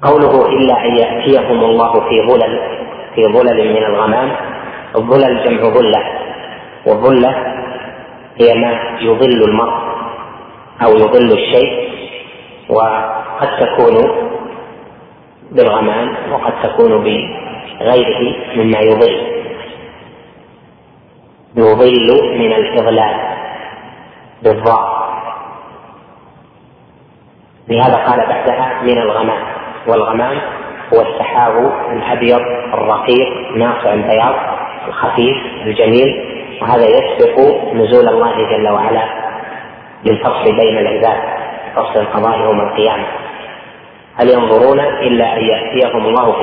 قوله إلا أن يأتيهم الله في ظلل من الغمام. الظلل جمع ظلة، والظلة هي ما يظل المرء أو يظل الشيء، وقد تكون بالغمام وقد تكون بغيره مما يظل من الإظلال بالضاء. لهذا قال بعدها من الغمام. والغمام هو السحاب الأبيض الرقيق ناصع البياض الخفيف الجميل، وهذا يسبق نزول الله جل وعلا للفصل بين العباد، فصل القضاء يوم القيامة. هل ينظرون إلا أن يأتيهم الله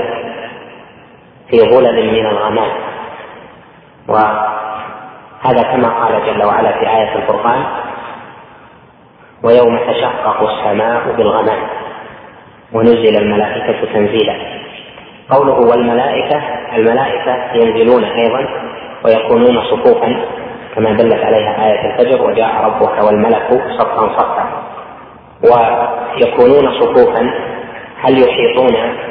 في ظلل من الغمام. وهذا كما قال جل وعلا في آية الفرقان: ويوم تشقق السماء بالغمام ونزل الملائكة تنزيلا. قوله والملائكة، الملائكة ينزلون أيضا ويكونون صفوفا كما دلت عليها آية الفجر: وجاء ربك والملك صفا صفا. ويكونون صفوفا، هل يحيطون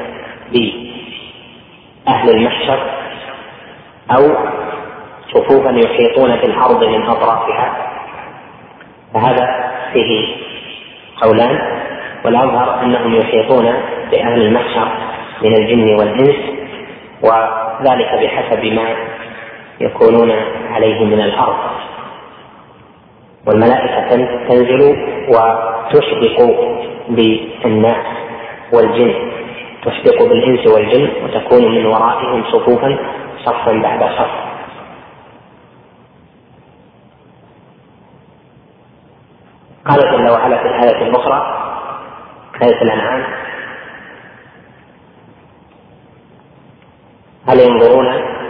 بأهل المحشر أو صفوفا يحيطون بالأرض من أطرافها؟ فهذا فيه قولان، والأظهر أنهم يحيطون بأهل المحشر من الجن والإنس، وذلك بحسب ما يكونون عليه من الأرض. والملائكة تنزل وتشبق بالناس والجن، تشبق بالإنس والجن، وتكون من ورائهم صفوفا صفا بعد صف. قال جل وعلا في الآية الأخرى آية الأنعام: هل ينظرون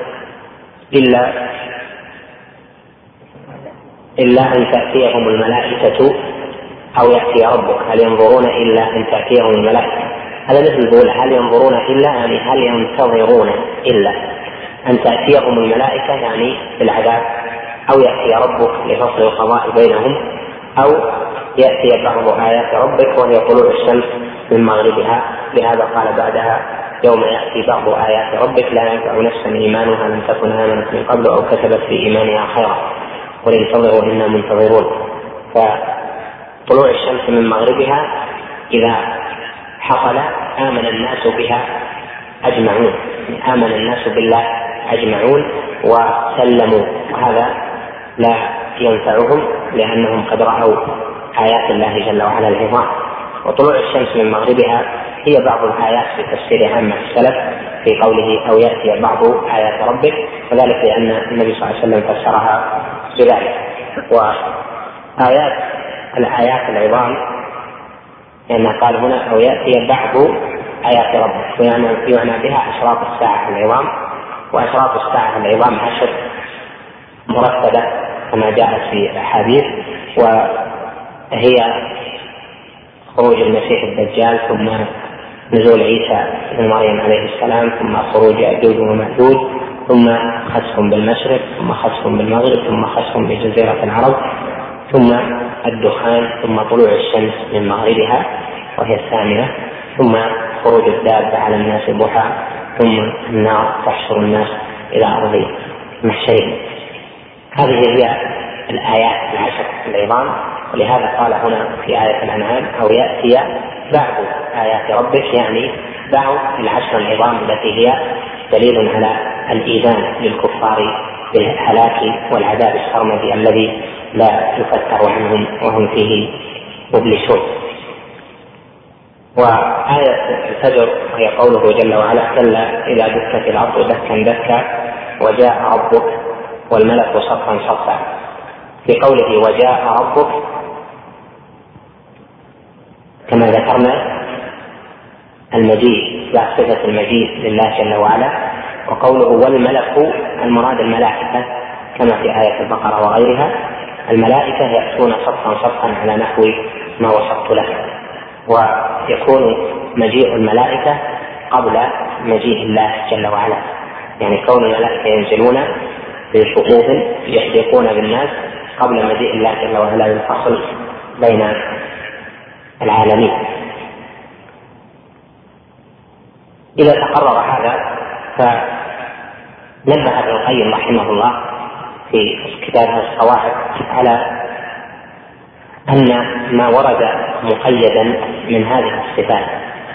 إلا أن تأتيهم الملائكة أو يأتي ربك. هل ينظرون إلا أن تأتيهم الملائكة، هذا مثل الأولى: هل ينظرون إلا، يعني هل ينتظرون إلا أن تأتيهم الملائكة يعني بالعذاب، أو يأتي ربك لفصل القضاء بينهم، أو يأتي بعض آيات ربك وهي طلوع الشمس من مغربها. لهذا قال بعدها: يوم يأتي بعض آيات ربك لا ينفع نفسا إيمانها لم تكن آمنت من قبل أو كسبت في إيمانها خيرا قل انتظروا إنا منتظرون. فطلوع الشمس من مغربها إذا حصل آمن الناس بها أجمعون، آمن الناس بالله أجمعون وسلموا، وهذا لا ينفعهم لأنهم قد رأوا آيات الله جل وعلا العظام. وطلوع الشمس من مغربها هي بعض الآيات في تفسير عامة السلف في قوله أو يأتي بعض آيات ربك، وذلك لأن النبي صلى الله عليه وسلم فسرها بذلك. الآيات العظام لأنه قال هنا أو يأتي بعض آيات ربك، ويعنى بها أشراط الساعة العظام. وأشراط الساعة العظام 10 مرتبة كما جاءت في الأحاديث، وهي خروج المسيح الدجال، ثم نزول عيسى ابن مريم عليه السلام، ثم خروج يأجوج ومأجوج، ثم خسف بالمشرق، ثم خسف بالمغرب، ثم خسف بجزيرة العرب، ثم الدخان، ثم طلوع الشمس من مغربها وهي الثامنة، ثم خروج الدابة على الناس ضحى، ثم النار تحشر الناس إلى أرض محشرهم. هذه هي الآيات 10 العظام. ولهذا قال هنا في آية الأنعام أو يأتي بعض آيات ربك، يعني بعض 10 العظام التي هي دليل على الإيذان للكفار بالهلاك والعذاب السرمدي الذي لا يفتر عنهم وهم فيه مبلسون. وآية الفجر هي قوله جل وعلا: كلا إذا دكت الأرض دكا دكا وجاء ربك والملك صفا صفا. في قوله وجاء ربك كما ذكرنا المجيء، لا صفة المجيء لله جل وعلا. وقوله والملك المراد الملائكة كما في آية البقرة وغيرها. الملائكة يأتون صفا صفا على نحو ما وصفت لك. ويكون مجيء الملائكة قبل مجيء الله جل وعلا، يعني كون الملائكة ينزلون في صفوف يحدقون بالناس قبل مجيء الله جل وعلا للفصل بين العالمين. إذا تقرر هذا فنبه ابن القيم رحمه الله في كتابه القواعد على أن ما ورد مقيدا من هذه الصفات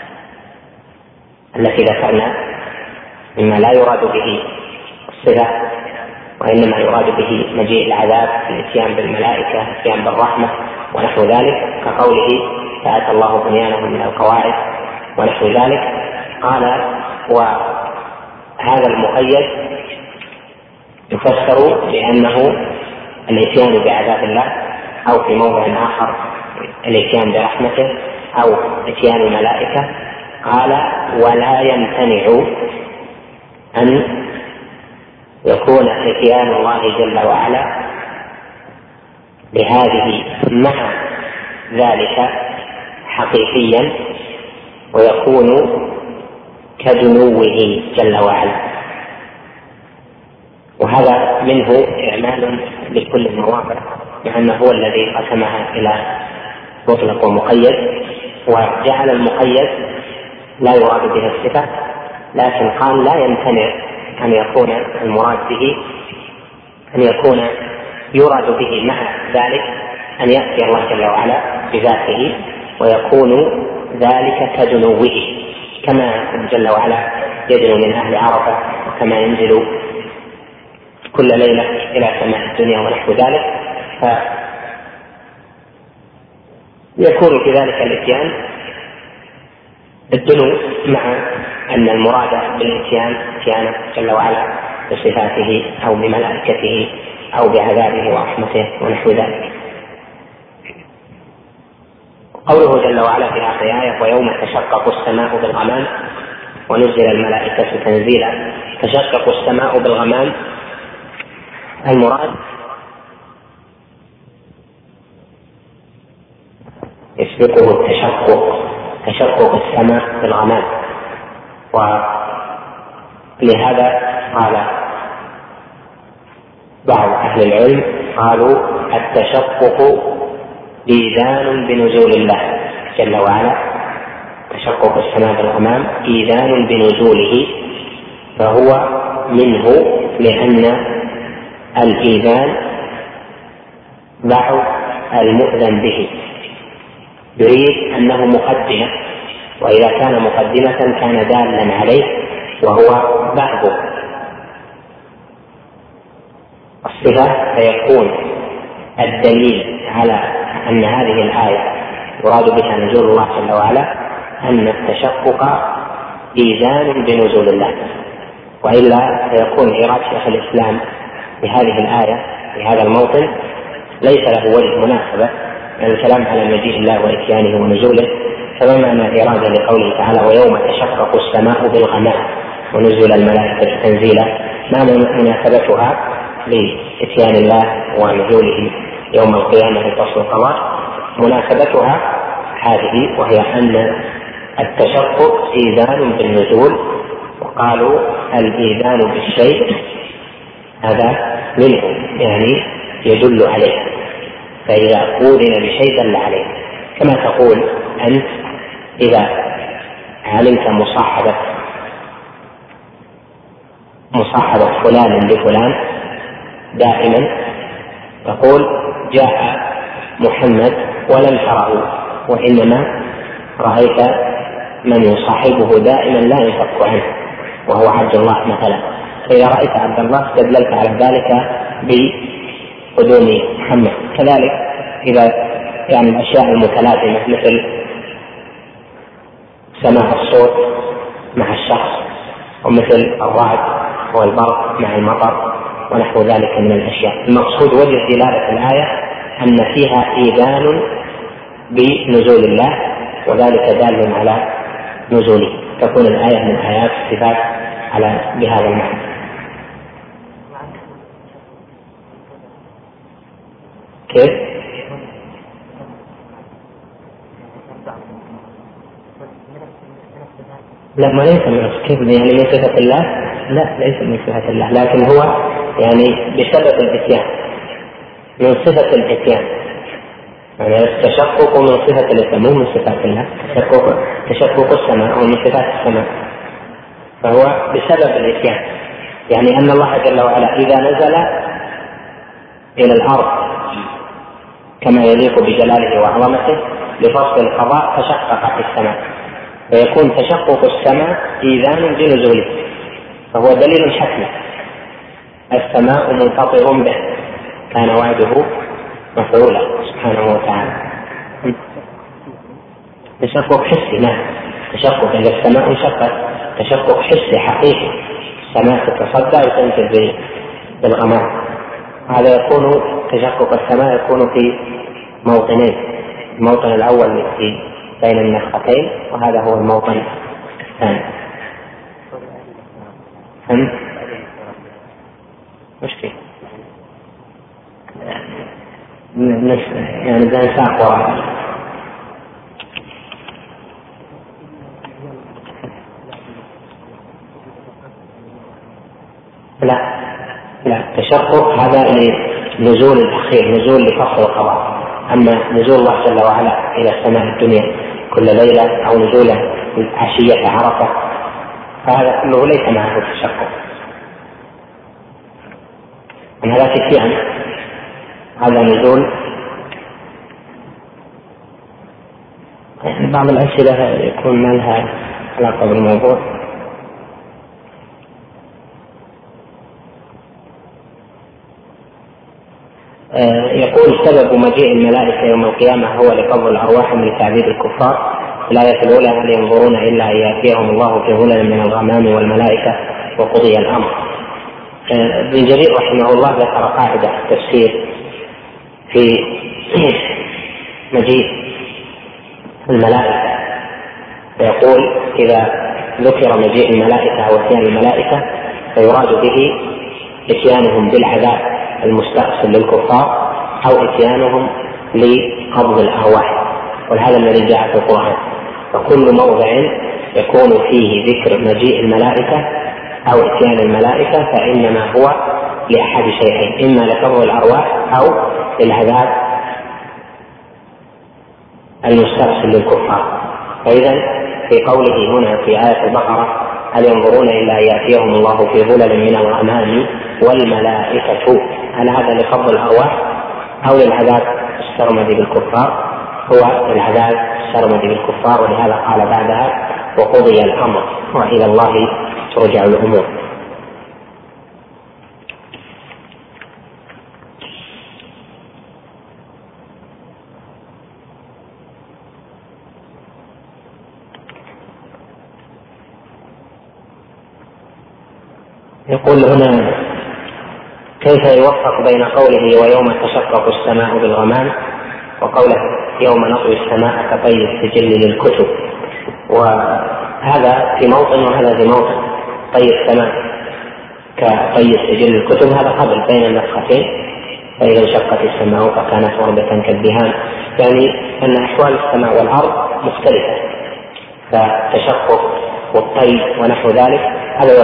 التي ذكرنا مما لا يراد به الصفة وإنما يراد به مجيء العذاب، الاتيان بالملائكة، الاتيان بالرحمة ونحو ذلك، كقوله فأتى الله بنيانهم من القواعد ونحو ذلك. قال وهذا المقيد يفسر بأنه الاتيان بعذاب الله، أو في موضع آخر الاتيان برحمته، أو اتيان الملائكة. قال ولا يمتنع أن يكون اتيان الله جل وعلا بهذه مع ذلك حقيقيا، ويكون كدنوه جل وعلا، وهذا منه إعمال لكل المواضع، مع أنه هو الذي قسمها إلى مطلق ومقيد، وجعل المقيد لا يراد به الصفة، لكن قال لا يمتنع أن يكون المراد به أن يكون يراد به مع ذلك أن يأتي الله جل وعلا بذاته، ويكون ذلك كدنوه، كما جل وعلا يدنو من أهل عرفة، وكما ينزل كل ليلة إلى سماء الدنيا ونحو ذلك، فيكون في ذلك الاتيان الدنو، مع أن المراد بالاتيان اتيانه جل وعلا بصفاته أو بملائكته أو بعذابه ورحمته ونحو ذلك. قوله جل وعلا في آخر آية ويوم تشقق السماء بالغمام ونزل الملائكة تنزيلا. تشقق السماء بالغمام، المراد يسبقه تشقق السماء بالغمام، ولهذا قال بعض أهل العلم قالوا التشقق إيذان بنزول الله جل وعلا، تشقق السماء بالغمام إيذان بنزوله، فهو منه، لأن الإيذان بعض المؤذن به، يريد أنه مقدمة، وإذا كان مقدمة كان دالا عليه وهو بعض الصفة، فيكون الدليل على أن هذه الآية يراد بها نزول الله جل وعلا أن التشقق إيذان بنزول الله، وإلا فيكون إيراد شيخ الإسلام بهذه الآية في هذا الموطن ليس له وجه مناسبة، يعني الكلام على مجيء الله وإتيانه ونزوله، فما معنى إرادة لقوله تعالى ويوم تشقق السماء بالغمام ونزل الملائكة تنزيلا؟ ما مناسبتها لإتيان الله ونزوله يوم القيامة لفصل القضاء؟ مناسبتها هذه، وهي أن التشقق إيذان بالنزول، وقالوا الإيذان بالشيء هذا منه، يعني يدل عليه، فإذا أذن بشيء دل عليه، كما تقول أنت إذا علمت مصاحبة فلان بفلان دائما تقول جاء محمد ولم تره، وإنما رأيت من يصاحبه دائما لا ينفك عنه وهو عبد الله مثلا، فإذا رأيت عبد الله استدللت على ذلك بقدوم محمد. كذلك إذا يعني الأشياء المتلازمة مثل سماع الصوت مع الشخص، ومثل الرعد والبرق مع المطر ونحو ذلك من الأشياء، المقصود وجه دلالة الآية أن فيها إيذان بنزول الله، وذلك دال على نزوله، تكون الآية من آيات الصفات على بهذا المعنى. كيف؟ لا، ما ليس من كيف يعني من صفة الله، لا ليس من صفة الله، لكن هو يعني بسبب الإتيان، من صفة الإتيان، يعني التشقق من صفة الإتيان مو من صفات الله. تشقق السماء ومن صفات السماء، فهو بسبب الإتيان، يعني أن الله جل وعلا إذا نزل إلى الأرض كما يليق بجلاله وعظمته لفصل القضاء تشققت السماء، فيكون تشقق السماء إيذان بنزوله، فهو دليل حتمي. السماء منفطر به، كان وعده مفعولا سبحانه وتعالى. تشقق حسي، نعم، تشقق إذا السماء انشقت تشقق حسي حقيقي، السماء تتصدع وتنزل بالغمام. هذا يكون تشقق السماء يكون في موطنين، الموطن الأول في بين النفختين، وهذا هو الموطن الثاني. مشكلة يعني بنساق وراء. لا تشقق هذا لنزول الأخير، نزول لفصل القضاء. أما نزول الله جل وعلا إلى السماء الدنيا كل ليلة أو نزوله عشية عرفة فهذا كله ليس معه تشقق. أن هذا تكيان، هذا نزول. يعني بعض الأسئلة يكون ما لها علاقة بالموضوع. يقول سبب مجيء الملائكة يوم القيامة هو لقبض الأرواح من تعذيب الكفار. الآية الأولى هل ينظرون إلا أن يأتيهم الله في ظلل من الغمام والملائكة وقضي الأمر. ابن جرير رحمه الله ذكر قاعدة تفسير في مجيء الملائكة، فيقول إذا ذكر مجيء الملائكة أو اتيان الملائكة فيراد به اتيانهم بالعذاب المستأصل للكفار أو اتيانهم لقبض الأرواح، وهذا الذي جاء في القرآن. فكل موضع يكون فيه ذكر مجيء الملائكة أو اتيان الملائكة فإنما هو لأحد شيئين، إما لقبض الأرواح أو للعذاب المستأصل للكفار. فإذا في قوله هنا في آية البقرة هل ينظرون إلا أن يأتيهم الله في ظلل من الغمام والملائكة، هل هذا لقبض الأرواح أو للعذاب السرمدي بالكفار؟ هو العذاب السرمدي بالكفار، ولهذا قال بعدها وقضي الأمر وإلى الله ترجع الأمور. يقول هنا كيف يوفق بين قوله ويوم تشقق السماء بالغمام وقوله يوم نطوي السماء كطي السجل للكتب؟ وهذا في موطن وهذا في موطن. طي السماء كطي السجل للكتب هذا قبل بين النفختين، فإذا انشقت السماء فكانت وردة كالدهان، يعني أن أحوال السماء والأرض مختلفة، فتشقق والطي ونحو ذلك هذا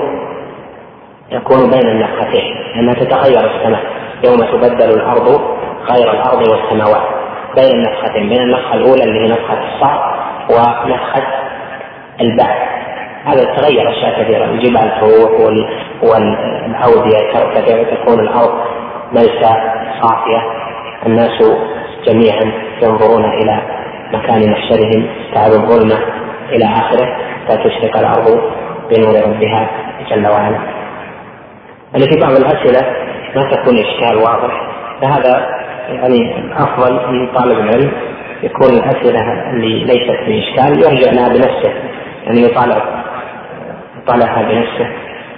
يكون بين النفختين، لأنها تتغير السماء يوم تبدل الأرض غير الأرض والسماوات، بين النفختين، بين النفخة الأولى اللي هي نفخة الصعق ونفخة البعث. هذا تغير أشياء كثيرة، الجبال تروح والأودية تكون الأرض ملسى صافية، الناس جميعا ينظرون إلى مكان محشرهم تعب الظلمة إلى آخره، فتشرق الأرض بنور ربها جل وعلا. في بعض الأسئلة ما تكون إشكال واضح، فهذا يعني الأفضل من طالب العلم يكون الأسئلة اللي ليست في إشكال يرجع لها بنفسه، يعني يطالعها بنفسه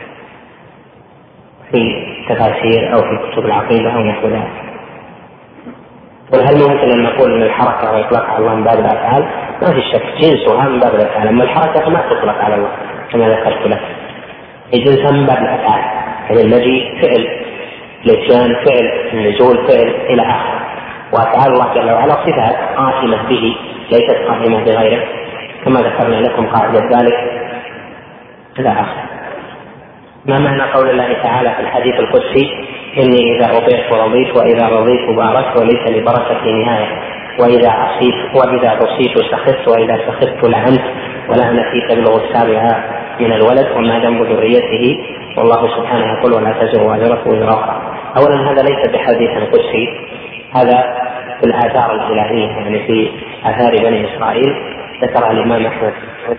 في تفاسير أو في كتب العقيدة أو نحو ذلك. وهل ممكن أن نقول أن الحركة وإطلاق على الله من باب الأفعال؟ ما في شك جنسها من باب الأفعال، أما الحركة ما تطلق على الله كما ذكرت لك، جنسها من باب الأفعال، يعني المجيء فعل، الاتيان فعل، النزول فعل إلى آخره. وأفعال الله جل وعلا صفات قائمة به ليست قائمة بغيره، كما ذكرنا لكم قاعدة ذلك إلى آخره. ما معنى قول الله تعالى في الحديث القدسي إني إذا أطيعت رضيت وإذا رضيت باركت وليس لبركتي نهاية، وإذا عصيت سخطت وإذا سخطت لعنت ولعنتي تبلغ السابعة من الولد وما ذنب ذريته، والله سبحانه يقول ولا تزر وازرة وزر أخرى. أولا هذا ليس بحديث قدسي، هذا في الآثار الإلهية، يعني في آثار بني إسرائيل ذكرها الإمام أحمد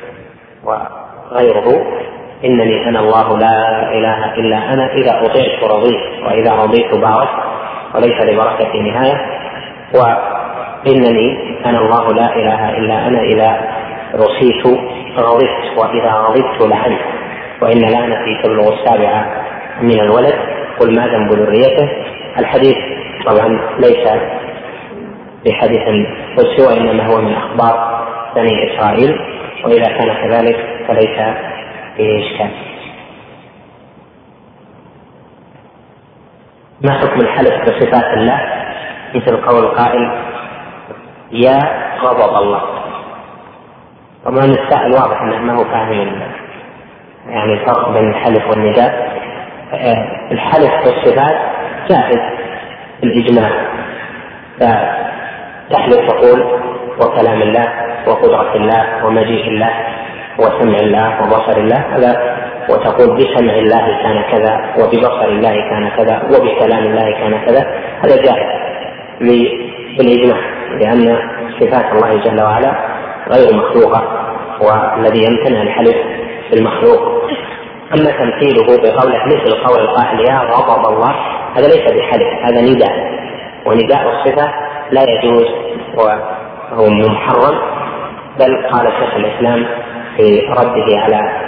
وغيره: إنني أنا الله لا إله إلا أنا، إذا أطعت رضيت وإذا رضيت باركت وليس لبركتي نهاية، وإنني أنا الله لا إله إلا أنا، إذا رصيت غضبت وإذا غضبت لعنت، وإن لعنتي تبلغ 7 من الولد، قل ما ذنب ذريته. الحديث طبعا ليس بحديث قدسي، وإنما هو من أخبار بني إسرائيل، وإذا كان كذلك فليس فيه إشكال. ما حكم الحلف بصفات الله مثل قول القائل يا غضب الله؟ طبعا السائل واضح انه ما هو فاهم يعني الفرق بين الحلف والنداء. الحلف بالصفات جائز بالإجماع، فتحلف تقول وكلام الله وقدرة الله ومجيء الله وسمع الله وبصر الله، هذا وتقول بسمع الله كان كذا وببصر الله كان كذا وبكلام الله كان كذا، هذا جائز بالإجماع، لأن صفات الله جل وعلا غير مخلوقة، والذي يمتنع الحلف بالمخلوق. أما تمثيله بقوله مثل قول القائل يا غضب الله، هذا ليس بحلف، هذا نداء، ونداء الصفة لا يجوز وهو محرم. بل قال شيخ الإسلام في رده على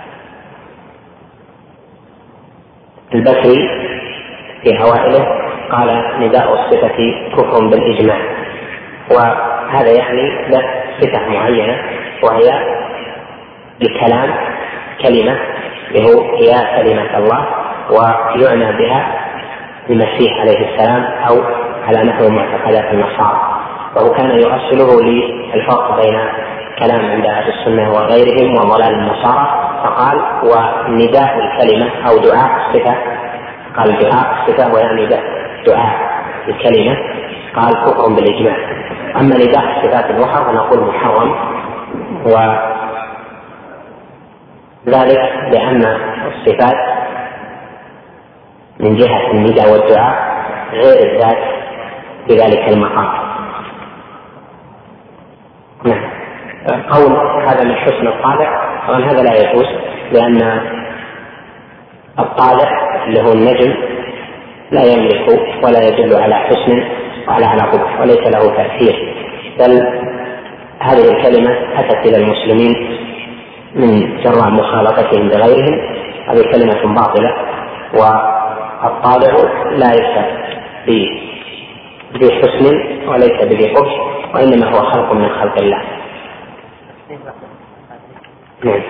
البكري في أوائله، قال نداء الصفة كفر بالإجماع، وهذا يعني له صفة معينة، وهي الكلام كلمة له يا كلمة الله، ويعنى بها المسيح عليه السلام أو على نحو معتقدات النصارى. وهو كان يؤصله للفرق بين كلام عند أهل السنة وغيرهم وضلال النصارى، فقال ونداء الكلمة أو دعاء الصفة، قال دعاء الصفة ويعني دعاء الكلمة، قال كفر بالإجماع. أما نداء الصفات الأخرى فنقول محرم، وذلك لأن الصفات من جهة النداء والدعاء غير الذات بذلك المقام. نعم. قول هذا من حسن الطالع، طبعا هذا لا يجوز، لأن الطالع اللي هو النجم لا يملك ولا يدل على حسن وعلى قبح، وليس له تأثير، بل هذه الكلمة أتت إلى المسلمين من جراء مخالطتهم بغيرهم، هذه كلمة باطلة، والطالع لا يشترك بذي حسن وليس بذي قبح، وإنما هو خلق من خلق الله. نعم.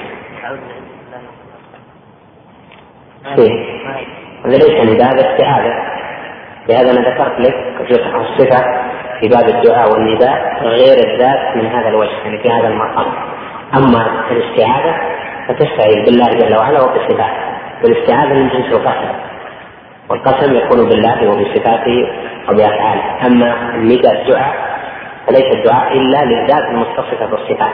هذا ليس نداء، هذا استعاذة، لهذا أنا ذكرت لك الصفة في باب الدعاء والنداء غير الذات من هذا الوجه، يعني في هذا المقام. أما الاستعاذة فتستعيذ بالله جل وعلا وبصفاته، والاستعاذة من جنس القسم، والقسم يكون بالله وبصفاته وبأفعاله. أما النداء الدعاء فليس الدعاء إلا للذات المتصفة بالصفات.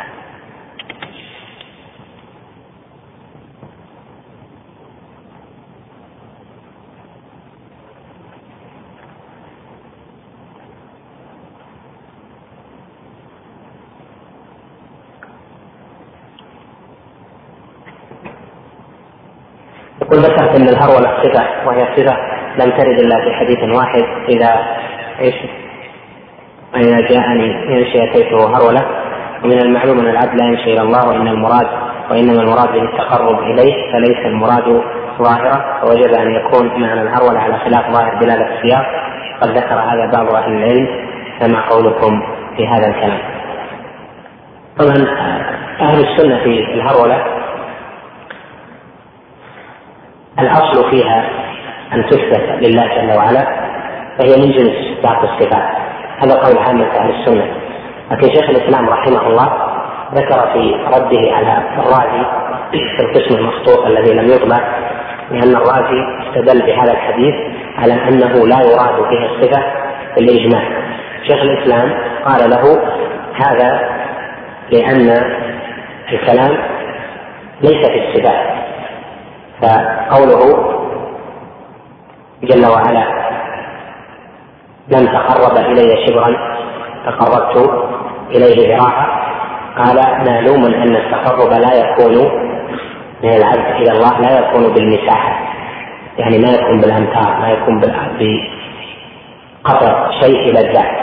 يقول ذكرت ان الهرولة صفة، وهي صفة لم ترد الا في حديث واحد: اذا جاءني يمشي اتيته هرولة. ومن المعلوم ان العبد لا يمشي الى الله، وانما المراد به التقرب اليه، فليس المراد ظاهرة، فوجب ان يكون معنى الهرولة على خلاف ظاهر دلالة السياق. قد ذكر هذا بعض اهل العلم كما قولكم في هذا الكلام. طبعا اهل السنة في الهرولة الأصل فيها أن تثبت لله جل وعلا، فهي من جنس بعض الصفات. هذا قول عامة أهل السنة. لكن شيخ الإسلام رحمه الله ذكر في رده على الرازي في القسم المخطوط الذي لم يطبع، لأن الرازي استدل بهذا الحديث على أنه لا يراد به الصفة بالإجماع. شيخ الإسلام قال له هذا لأن الكلام ليس في الصفات. فقوله جل وعلا لن تقرب إلي شبرا تقربت إليه ذراعا، قال معلوم أن التقرب لا يكون من العبد إلى الله لا يكون بالمساحة، يعني ما يكون بالأمتار، ما يكون بقطع شيء إلى الذات،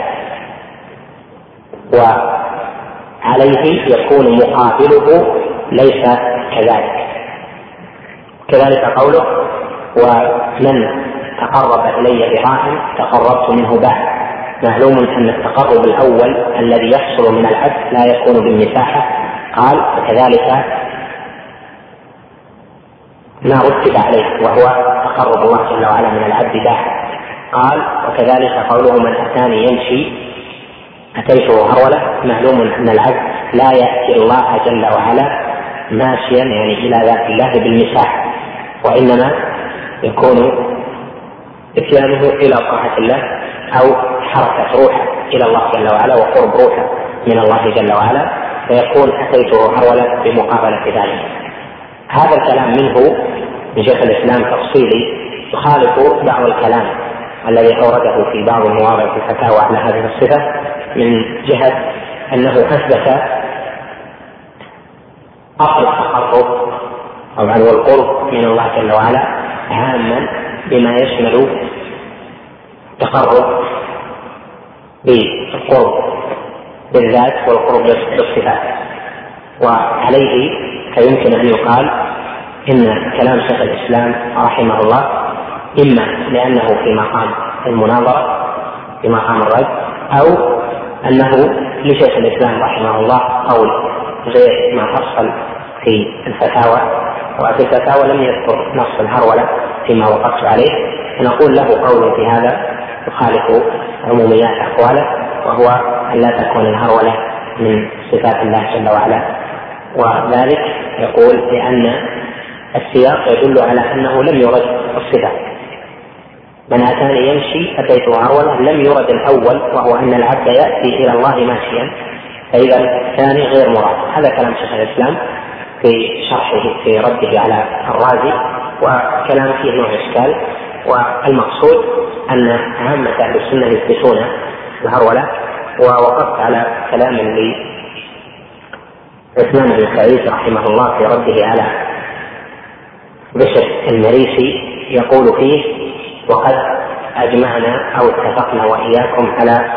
وعليه يكون مقابله ليس كذلك. كذلك قوله ومن تقرب إلي ذراعا تقربت منه باع، معلوم أن التقرب الأول الذي يحصل من العبد لا يكون بالمساحة. قال وكذلك ما رتب عليه وهو تقرب الله جل وعلا من العبد باع. قال وكذلك قوله من أتاني يمشي أتيته هرولة، معلوم أن العبد لا يأتي الله جل وعلا ماشيا يعني إلى ذات الله بالمساحة، وإنما يكون اتيانه إلى طاعة الله أو حركة روحه إلى الله جل وعلا وقرب روحه من الله جل وعلا، فيكون أتيته هرولة بمقابلة ذلك. هذا الكلام منه من شيخ الإسلام تفصيلي يخالف بعض الكلام الذي أورده في بعض المواضع في الفتاوى على هذه الصفة، من جهة أنه أثبت أصل التقرب أو عنه القرب من الله جل وعلا عاما بما يشمل التقرب بالقرب بالذات والقرب بالصفات. وعليه فيمكن أن يقال إن كلام شيخ الإسلام رحمه الله إما لأنه في مقام المناظرة في مقام الرد، أو أنه لشيخ الإسلام رحمه الله قول غير ما حصل في الفتاوى، وفي الفتاوى لم يذكر نص الهرولة فيما وقفت عليه، فنقول له قول في هذا يخالف عموميات أقواله، وهو أن لا تكون الهرولة من صفات الله جل وعلا. وذلك يقول لأن السياق يدل على أنه لم يرد الصفات، من أتاني يمشي أتيته هرولة لم يرد الأول وهو أن العبد يأتي إلى الله ماشيا، فإذا الثاني غير مراد. هذا كلام شيخ الإسلام في شرحه في رده على الرازي، وكلام فيه نوع إشكال. والمقصود أن عامة أهل السنة يثبتون الهرولة. ووقفت على كلام لعثمان بن سعيد رحمه الله في رده على بشر المريسي، يقول فيه وقد أجمعنا أو اتفقنا وإياكم على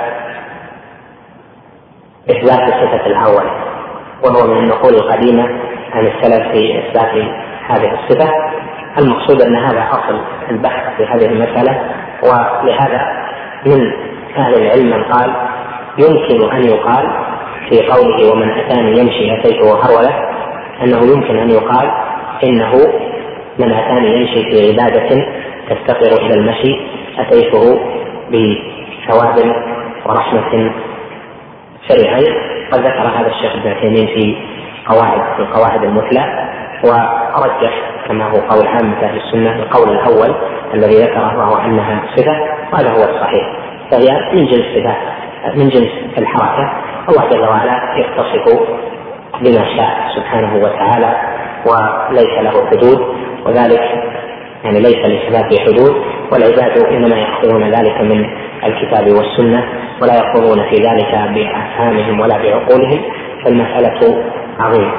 إثبات صفة الهرولة، وهو من النقول القديمة عن السلف في إثبات هذه الصفة. المقصود أن هذا أصل البحث في هذه المسألة، ولهذا من أهل العلم من قال يمكن أن يقال في قوله ومن أتاني يمشي أتيته هرولة أنه يمكن أن يقال إنه من أتاني يمشي في عبادة تفتقر إلى المشي أتيته بثواب ورحمة سريعين. قد ذكر هذا الشيخ ابن عثيمين في القواعد المثلى، ورجح كما هو قول عامة أهل السنة القول الأول الذي ذكره وهو أنها صفة، وهذا هو الصحيح، فهي من جنس صفات من جنس الحركة. الله جل وعلا يتصف بما شاء سبحانه وتعالى وليس له حدود، وذلك يعني ليس لصفاته حدود، والعباد إنما يأخذون ذلك من الكتاب والسنة ولا يقومون في ذلك بأفهامهم ولا بعقولهم، فالمسألة عظيمة.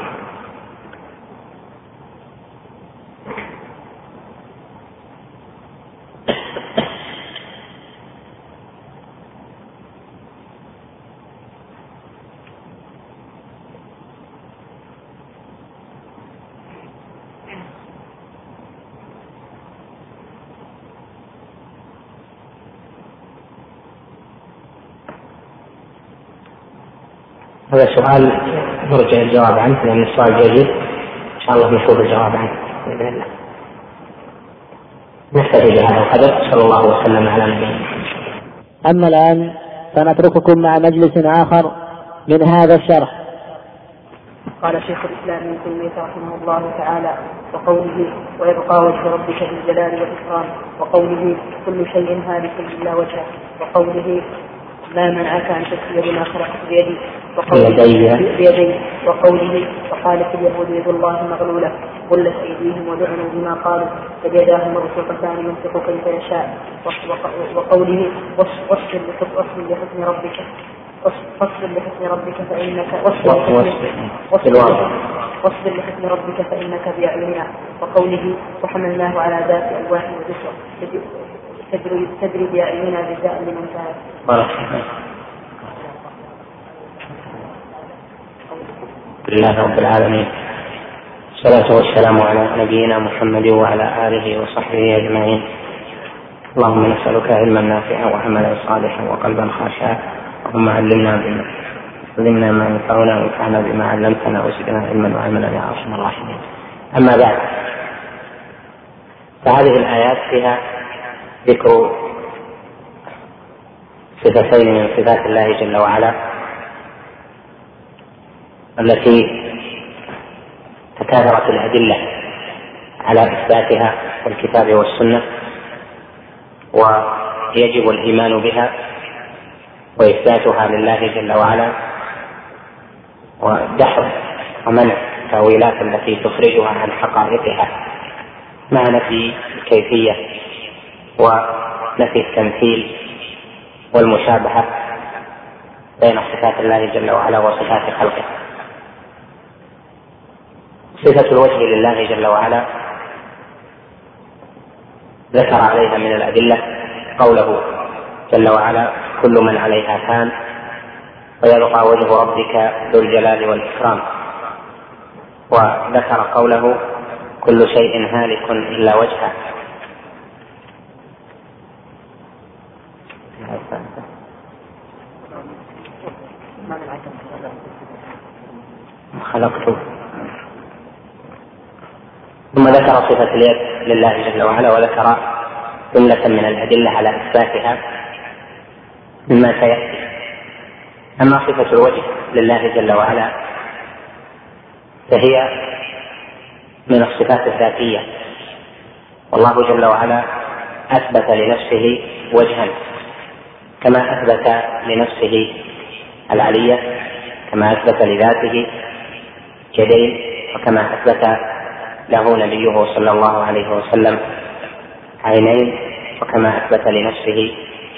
هذا سؤال نرجع الجواب عنه لأن السؤال جيد، إن شاء الله نشوف الجواب عنه بإذن الله. نكتفي بهذا القدر، صلى الله وسلم على نبينا محمد. أما الآن فنترككم مع مجلس آخر من هذا الشرح. قال شيخ الإسلام ابن تيمية رحمه الله تعالى وقوله ويبقى وجه ربك ذي الجلال والإكرام، وقوله كل شيء هالك إلا وجهه، وقوله ما منعك أن تسجد بما خلقت بيدي وقوله وقالت اليهود يد الله مغلولة غلت أيديهم ولعنوا بما قالوا فيداه مبسوطتان ينفق كيف يشاء وقوله واصبر لحكم ربك فإنك بأعيننا وقوله وحملناه على ذات ألواح ودسر تدري بأعيننا جزاء لمن كان. لله رب العالمين، الصلاة والسلام على نبينا محمد وعلى آله وصحبه أجمعين. اللهم نسألك علما نافعا وعملا صالحا وقلبا خاشعا، اللهم علمنا ما ينفعنا وانفعنا بما علمتنا وزدنا علما وعملا يا أرحم الراحمين. أما بعد، فهذه الآيات فيها ذكر صفتين من صفات الله جل وعلا التي تكاثرت الأدلة على إثباتها في الكتاب والسنة، ويجب الإيمان بها وإثباتها لله جل وعلا، ودحر ومنع التأويلات التي تخرجها عن حقائقها مع نفي الكيفية ونفي التمثيل والمشابهة بين صفات الله جل وعلا وصفات خلقه. صفة الوجه لله جل وعلا ذكر عليها من الأدلة قوله جل وعلا كل من عليها فان ويبقى وجه ربك ذو الجلال والإكرام، وذكر قوله كل شيء هالك إلا وجهه. خلقته. ثم ذكر صفة اليد لله جل وعلا، وذكر جملة من الأدلة على إثباتها مما سيأتي. أما صفة الوجه لله جل وعلا فهي من الصفات الذاتية، والله جل وعلا أثبت لنفسه وجها كما أثبت لنفسه العلية، كما أثبت لذاته يدين، وكما أثبت له نبيه صلى الله عليه وسلم عينين، وكما أثبت لنفسه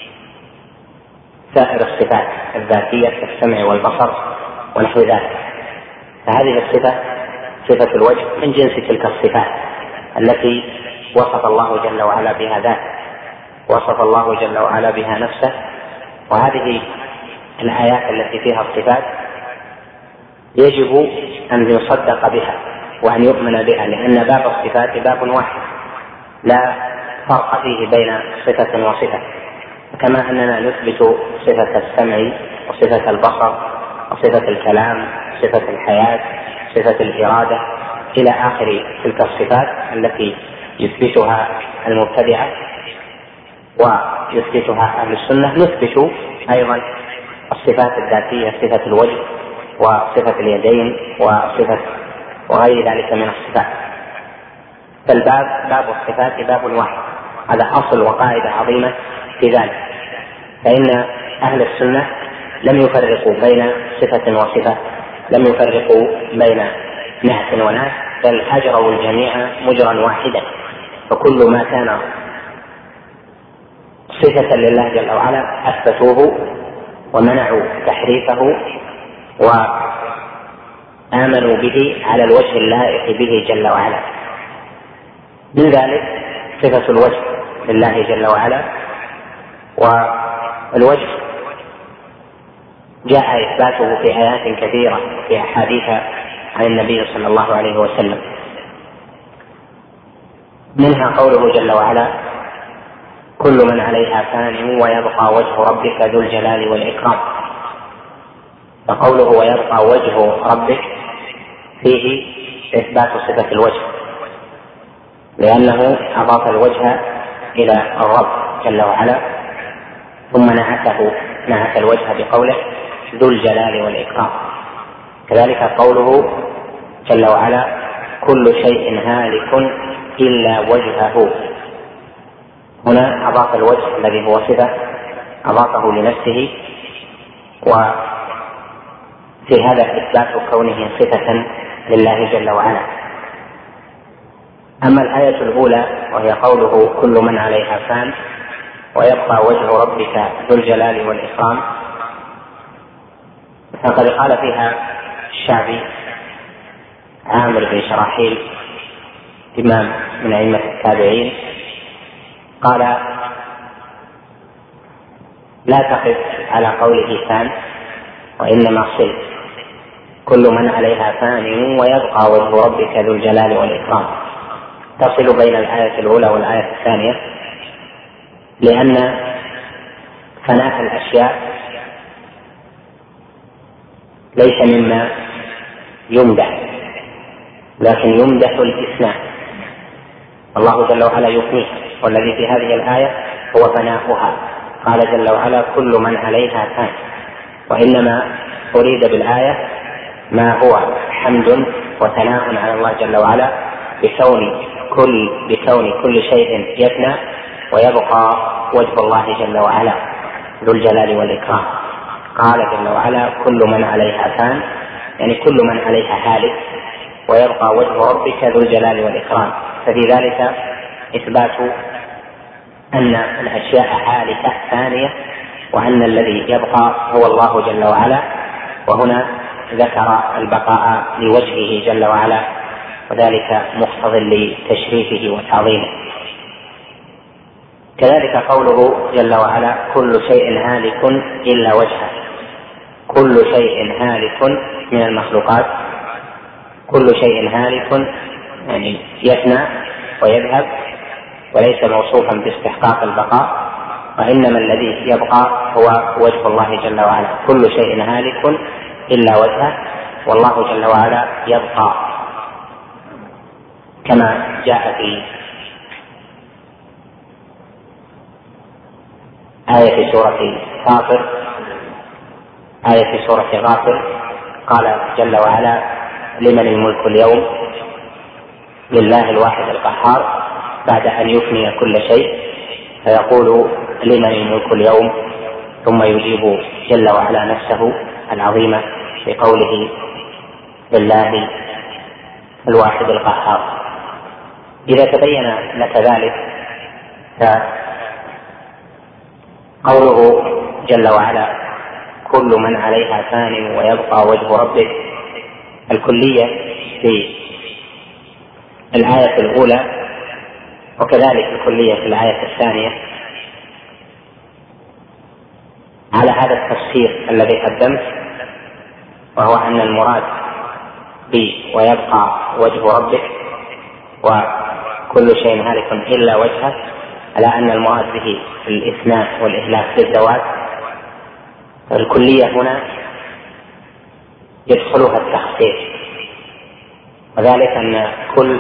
سائر الصفات الذاتية كالسمع والبصر ونحو ذلك. فهذه الصفة صفة الوجه من جنس تلك الصفات التي وصف الله جل وعلا بها ذاته، وصف الله جل وعلا بها نفسه. وهذه الآيات التي فيها الصفات يجب أن يصدق بها وأن يؤمن بها، لأن باب الصفات باب واحد لا فرق فيه بين صفة وصفة. كما أننا نثبت صفة السمع وصفة البصر وصفة الكلام، صفة الحياة، صفة الإرادة إلى آخر تلك الصفات التي يثبتها المبتدعة ويثبتها أهل السنة، نثبت أيضا الصفات الذاتية، صفة الوجه وصفة اليدين وصفة وغير ذلك من الصفات. فالباب باب الصفات باب واحد، هذا أصل وقاعدة عظيمة في ذلك. فإن أهل السنة لم يفرقوا بين صفة وصفة، لم يفرقوا بين نهس وناس، بل أجروا الجميع مجرا واحدا. فكل ما كان صفة لله جل وعلا أثبتوه ومنعوا تحريفه وآمنوا به على الوجه اللائق به جل وعلا. من ذلك صفة الوجه لله جل وعلا. والوجه جاء إثباته في آيات كثيرة في أحاديث عن النبي صلى الله عليه وسلم، منها قوله جل وعلا كل من عليها فان ويبقى وجه ربك ذو الجلال والإكرام. فقوله ويبقى وجه ربك فيه إثبات صفة الوجه، لأنه أضاف الوجه إلى الرب جل وعلا، ثم نعت الوجه بقوله ذو الجلال والإكرام. كذلك قوله جل وعلا كل شيء هالك إلا وجهه، هنا أضاف الوجه الذي هو صفة أضافه لنفسه وفي هذا إثبات كونه صفة لله جل وعلا. أما الآية الأولى وهي قوله كل من عليها فان ويبقى وجه ربك ذو الجلال والإكرام، فقد قال فيها الشعبي عامر بن شراحيل إمام من أئمة التابعين، قال لا تقف على قوله فان وإنما صل كل من عليها فان ويبقى وجه ربك ذو الجلال والإكرام، تصل بين الآية الأولى والآية الثانية، لأن فناء الأشياء ليس مما يمدح، لكن يمدح الإثناء، الله جل وعلا يفنيها، والذي في هذه الآية هو فناؤها، قال جل وعلا كل من عليها فان، وإنما أريد بالآية ما هو حمد وثناء على الله جل وعلا بكون كل شيء يفنى ويبقى وجه الله جل وعلا ذو الجلال والإكرام. قال جل وعلا كل من عليها فان، يعني كل من عليها هالك ويبقى وجه ربك ذو الجلال والإكرام، ففي ذلك إثبات أن الأشياء هالكة ثانية، وأن الذي يبقى هو الله جل وعلا، وهنا ذكر البقاء لوجهه جل وعلا، وذلك مقتض لتشريفه وتعظيمه. كذلك قوله جل وعلا كل شيء هالك إلا وجهه، كل شيء هالك من المخلوقات، كل شيء هالك يعني يفنى ويذهب وليس موصوفا باستحقاق البقاء، وإنما الذي يبقى هو وجه الله جل وعلا، كل شيء هالك إلا وجهه، والله جل وعلا يبقى كما جاء في آية سورة غافر، قال جل وعلا لمن الملك اليوم لله الواحد القهار، بعد أن يفني كل شيء فيقول لمن الملك اليوم، ثم يجيب جل وعلا نفسه العظيمة بقوله لله الواحد القهار. إذا تبين لك ذلك فقوله جل وعلا كل من عليها فان ويبقى وجه ربك، الكلية في الآية الأولى وكذلك الكلية في الآية الثانية على هذا التفسير الذي قدمت، وهو أن المراد ويبقى وجه ربك وكل شيء هالك إلا وجهه، على أن المراد به الإثناء والإهلاك بالذوات. الكلية هنا يدخلها التخصيص، وذلك أن كل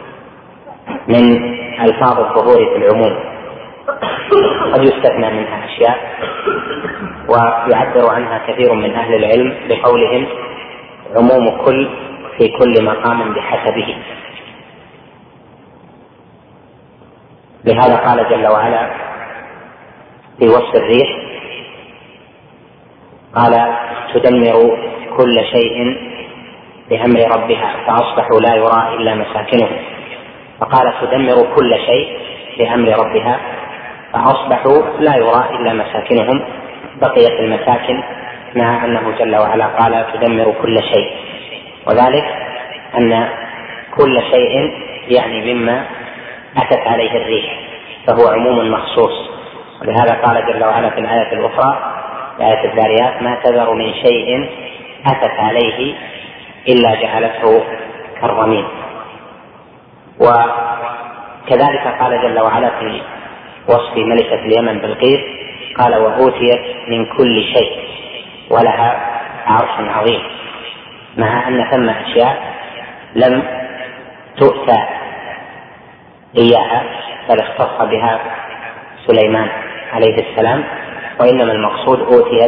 من ألفاظ الظهور في العموم قد يستثنى منها أشياء، ويعبر عنها كثير من أهل العلم بقولهم عموم كل في كل مقام بحسبه. لهذا قال جل وعلا في وصف الريح، قال تدمر كل شيء بأمر ربها فأصبحوا لا يرى إلا مساكنهم، فقال تدمر كل شيء بأمر ربها فأصبحوا لا يرى إلا مساكنهم، بقيت المساكن مع أنه جل وعلا قال تدمر كل شيء، وذلك أن كل شيء يعني مما أتت عليه الريح، فهو عموم مخصوص. ولهذا قال جل وعلا في الآية الأخرى آية الذاريات ما تذر من شيء أتت عليه إلا جعلته كالرميم. وكذلك قال جل وعلا في وصف ملكة اليمن بلقيس قال وأوتيت من كل شيء ولها عرش عظيم، مع أن ثم أشياء لم تؤتى إياها بل اختص بها سليمان عليه السلام، وإنما المقصود أوتيت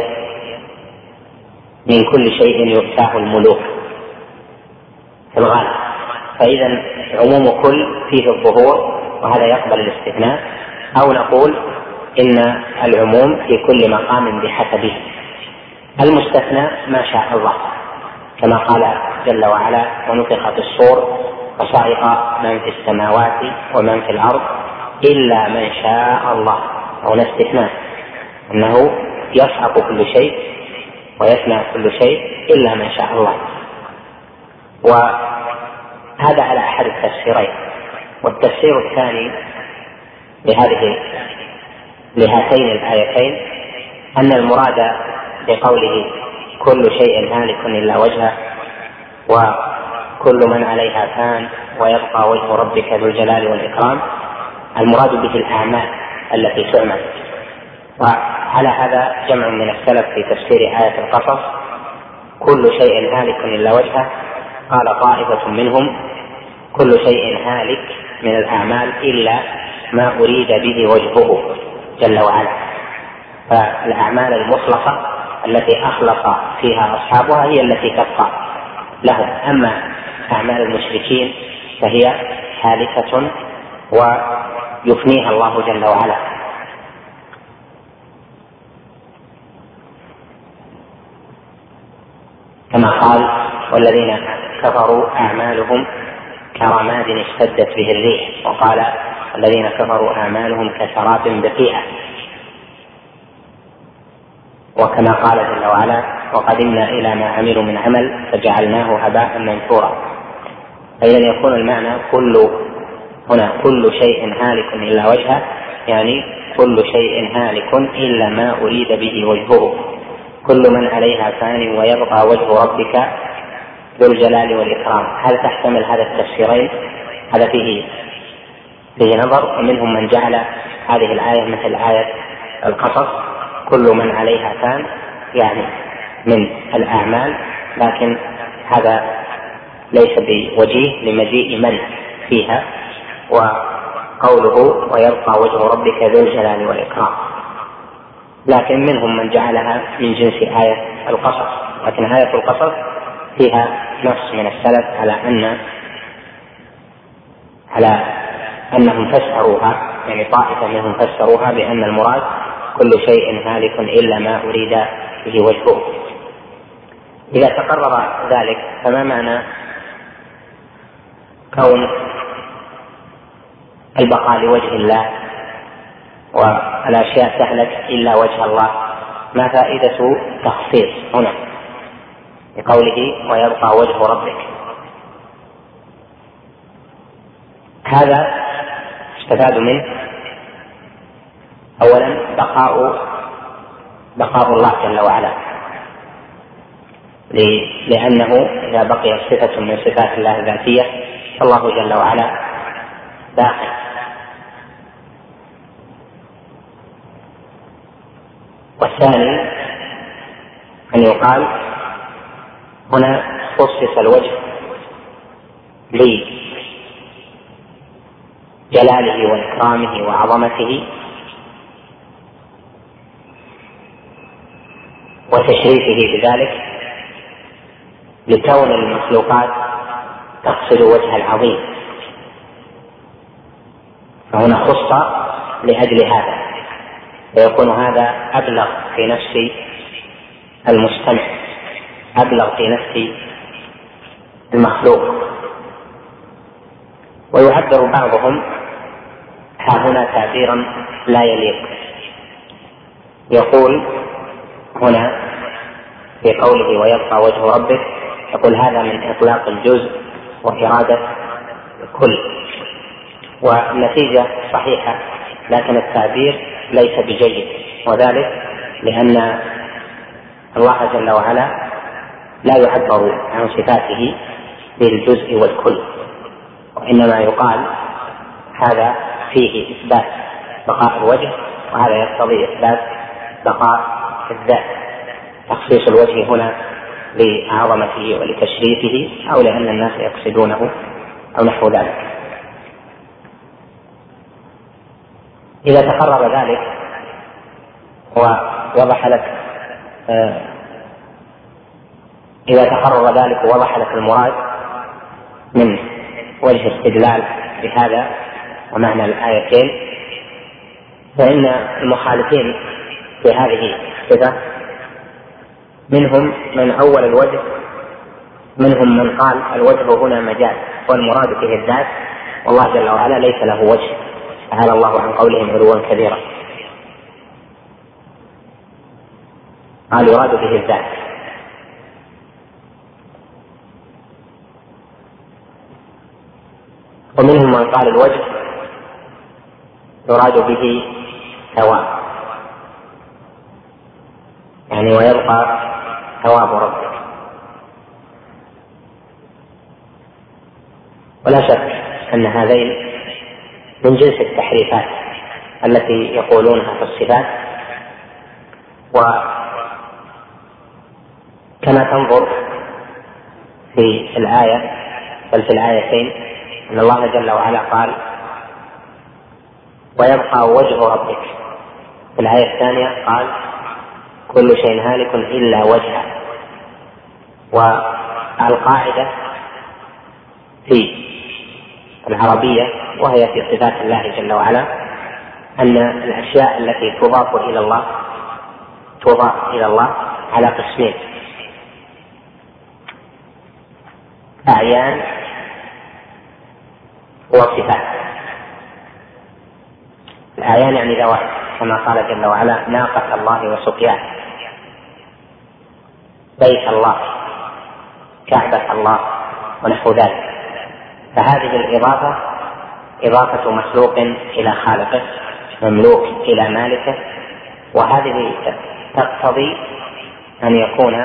من كل شيء يؤتاه الملوك في الغالب. فإذا عموم كل فيه الظهور، وهذا يقبل الاستثناء، أو نقول إن العموم في كل مقام بحسبه، المستثنى ما شاء الله، كما قال جل وعلا: ونفخ في الصور فصعق من في السماوات ومن في الأرض إلا من شاء الله. هنا استثناء أنه يصعق كل شيء ويفنى كل شيء إلا من شاء الله. وهذا على أحد التفسيرين. والتفسير الثاني لهاتين الآيتين أن المراد بقوله كل شيء هالك إلا وجهه وكل من عليها فان ويبقى وجه ربك ذو الجلال والإكرام، المراد به الأعمال التي تعمل. وعلى هذا جمع من السلف في تفسير آية القصص: كل شيء هالك إلا وجهه، قال طائفة منهم: كل شيء هالك من الأعمال إلا ما أريد به وجهه جل وعلا. فالأعمال المخلصة التي أخلص فيها أصحابها هي التي تبقى لهم، أما أعمال المشركين فهي هالكة ويفنيها الله جل وعلا. كما قال: والذين كفروا أعمالهم كرماد اشتدت به الريح، وقال: الذين كفروا أعمالهم كسراب بقيعة. وكما قال جل وعلا: وقدمنا إلى ما عملوا من عمل فجعلناه هباء منثورا. فإذا يكون المعنى كل شيء هالك إلا وجهه، يعني كل شيء هالك إلا ما أريد به وجهه، كل من عليها فان ويبقى وجه ربك ذو الجلال والإكرام. هل تحتمل هذا التفسيرين؟ هذا فيه نظر. ومنهم من جعل هذه الآية مثل آية القصص: كل من عليها فان، يعني من الأعمال، لكن هذا ليس بوجيه لمجيء من فيها، وقوله ويبقى وجه ربك ذو الجلال والإكرام. لكن منهم من جعلها من جنس آية القصص، لكن آية القصص فيها نص من السلف على أنهم فسروها، يعني طائفة منهم فسروها بأن المراد كل شيء هالك إلا ما أريد به وجهه. إذا تقرر ذلك فما معنى كون البقاء لوجه الله والأشياء تهلك إلا وجه الله؟ ما فائدة تخصيص هنا بقوله ويبقى وجه ربك؟ هذا استفاد منه أولا بقاء الله جل وعلا، لأنه إذا بقي صفة من صفات الله الذاتية فالله جل وعلا باقي. والثاني أن يقال هنا خصص الوجه لجلاله وإكرامه وعظمته وتشريفه بذلك، لكون المخلوقات تقصد وجه العظيم، فهنا خص لأجل هذا، ويكون هذا أبلغ في نفس المستمع، أبلغ في نفس المخلوق. ويعبر بعضهم هنا تعبيرا لا يليق، يقول هنا في قوله ويبقى وجه ربك، يقول هذا من إطلاق الجزء وإرادة الكل، والنتيجة صحيحة، لكن التعبير ليس بجيد، وذلك لأن الله جل وعلا لا يعبر عن صفاته بالجزء والكل، وإنما يقال هذا فيه إثبات بقاء الوجه، وهذا يقتضي إثبات بقاء الذات، تخصيص الوجه هنا لعظمته ولتشريفه أو لأن الناس يقصدونه أو نحو ذلك. إذا تقرر ذلك ووضح لك المراد من وجه استدلال بهذا ومعنى الآيتين، فإن المخالفين في هذه الصفة منهم من أول الوجه، منهم من قال الوجه هنا مجاز والمراد به الذات، والله جل وعلا ليس له وجه، تعالى الله عن قولهم علوا كبيرا. قال يراد به الذات. ومنهم من قال الوجه يراد به ثواب، يعني ويبقى ثواب ربك. ولا شك أن هذين من جنس التحريفات التي يقولونها في الصفات. وكما تنظر في الآية بل في الآيتين أن الله جل وعلا قال ويبقى وجه ربك، في الآية الثانية قال كل شيء هالك إلا وجهه. والقاعدة في العربية وهي في صفات الله جل وعلا أن الأشياء التي تضاف إلى الله على قسمين: أعيان وصفات. الأعيان يعني ذوات، كما قال جل وعلا ناقة الله وسقياه، بيت الله، كعبة الله، ونحو ذلك. فهذه الإضافة إضافة مخلوق إلى خالقه، مملوك إلى مالكه، وهذه تقتضي أن يكون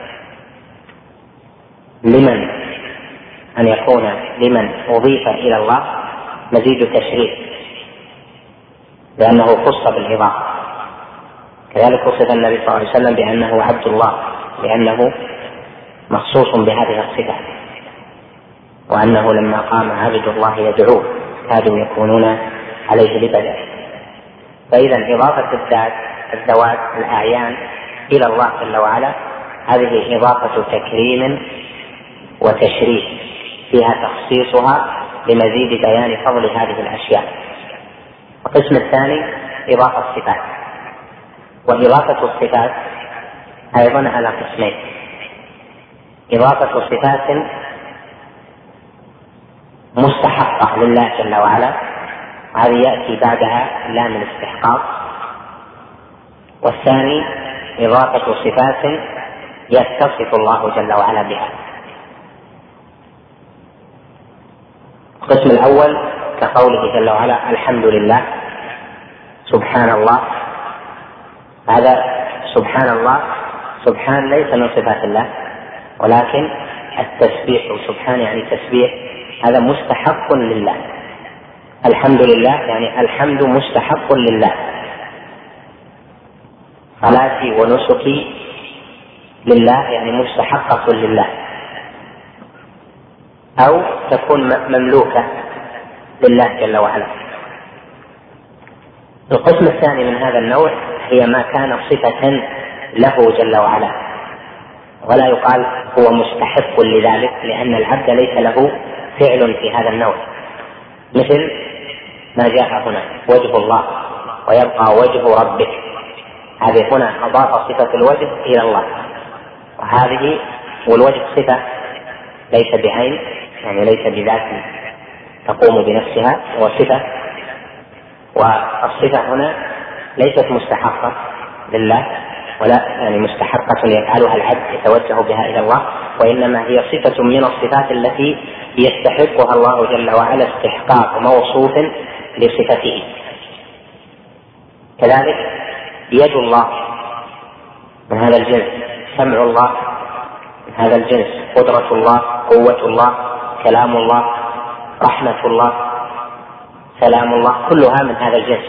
لمن أضيف إلى الله مزيد تشريف، لأنه خص بالإضافة. كذلك وصف النبي صلى الله عليه وسلم بأنه عبد الله، لأنه مخصوص بهذه الصفة، وأنه لما قام عبد الله يدعوه كادوا يكونون عليه لبدا. فإذا إضافة الذوات الأعيان إلى الله جل وعلا هذه إضافة تكريم وتشريف فيها تخصيصها لمزيد بيان فضل هذه الأشياء. القسم الثاني إضافة الصفات، وإضافة الصفات أيضا على قسمين: إضافة صفات مستحقة لله جل وعلا، هذه يأتي بعدها لام الاستحقاق. والثاني إضافة صفات يتصف الله جل وعلا بها. القسم الأول كقوله جل وعلا الحمد لله، سبحان الله. هذا سبحان الله، سبحان ليس من صفات الله، ولكن التسبيح، سبحان يعني تسبيح، هذا مستحق لله. الحمد لله يعني الحمد مستحق لله، صلاتي ونسكي لله يعني مستحقة لله، أو تكون مملوكة لله جل وعلا. القسم الثاني من هذا النوع هي ما كان صفة له جل وعلا، ولا يقال هو مستحق لذلك، لأن العبد ليس له فعل في هذا النوع، مثل ما جاء هنا وجه الله ويبقى وجه ربك. هذه هنا أضاف صفة الوجه إلى الله، وهذه والوجه صفة ليس بعين، يعني ليس بذات تقوم بنفسها، هو صفة. والصفة هنا ليست مستحقة لله، ولا يعني مستحقة يفعلها العبد يتوجه بها إلى الله، وإنما هي صفة من الصفات التي يستحقها الله جل وعلا استحقاق موصوف لصفته. كذلك يد الله من هذا الجنس، سمع الله من هذا الجنس، قدرة الله، قوة الله، كلام الله، رحمة الله، سلام الله، كلها من هذا الجنس.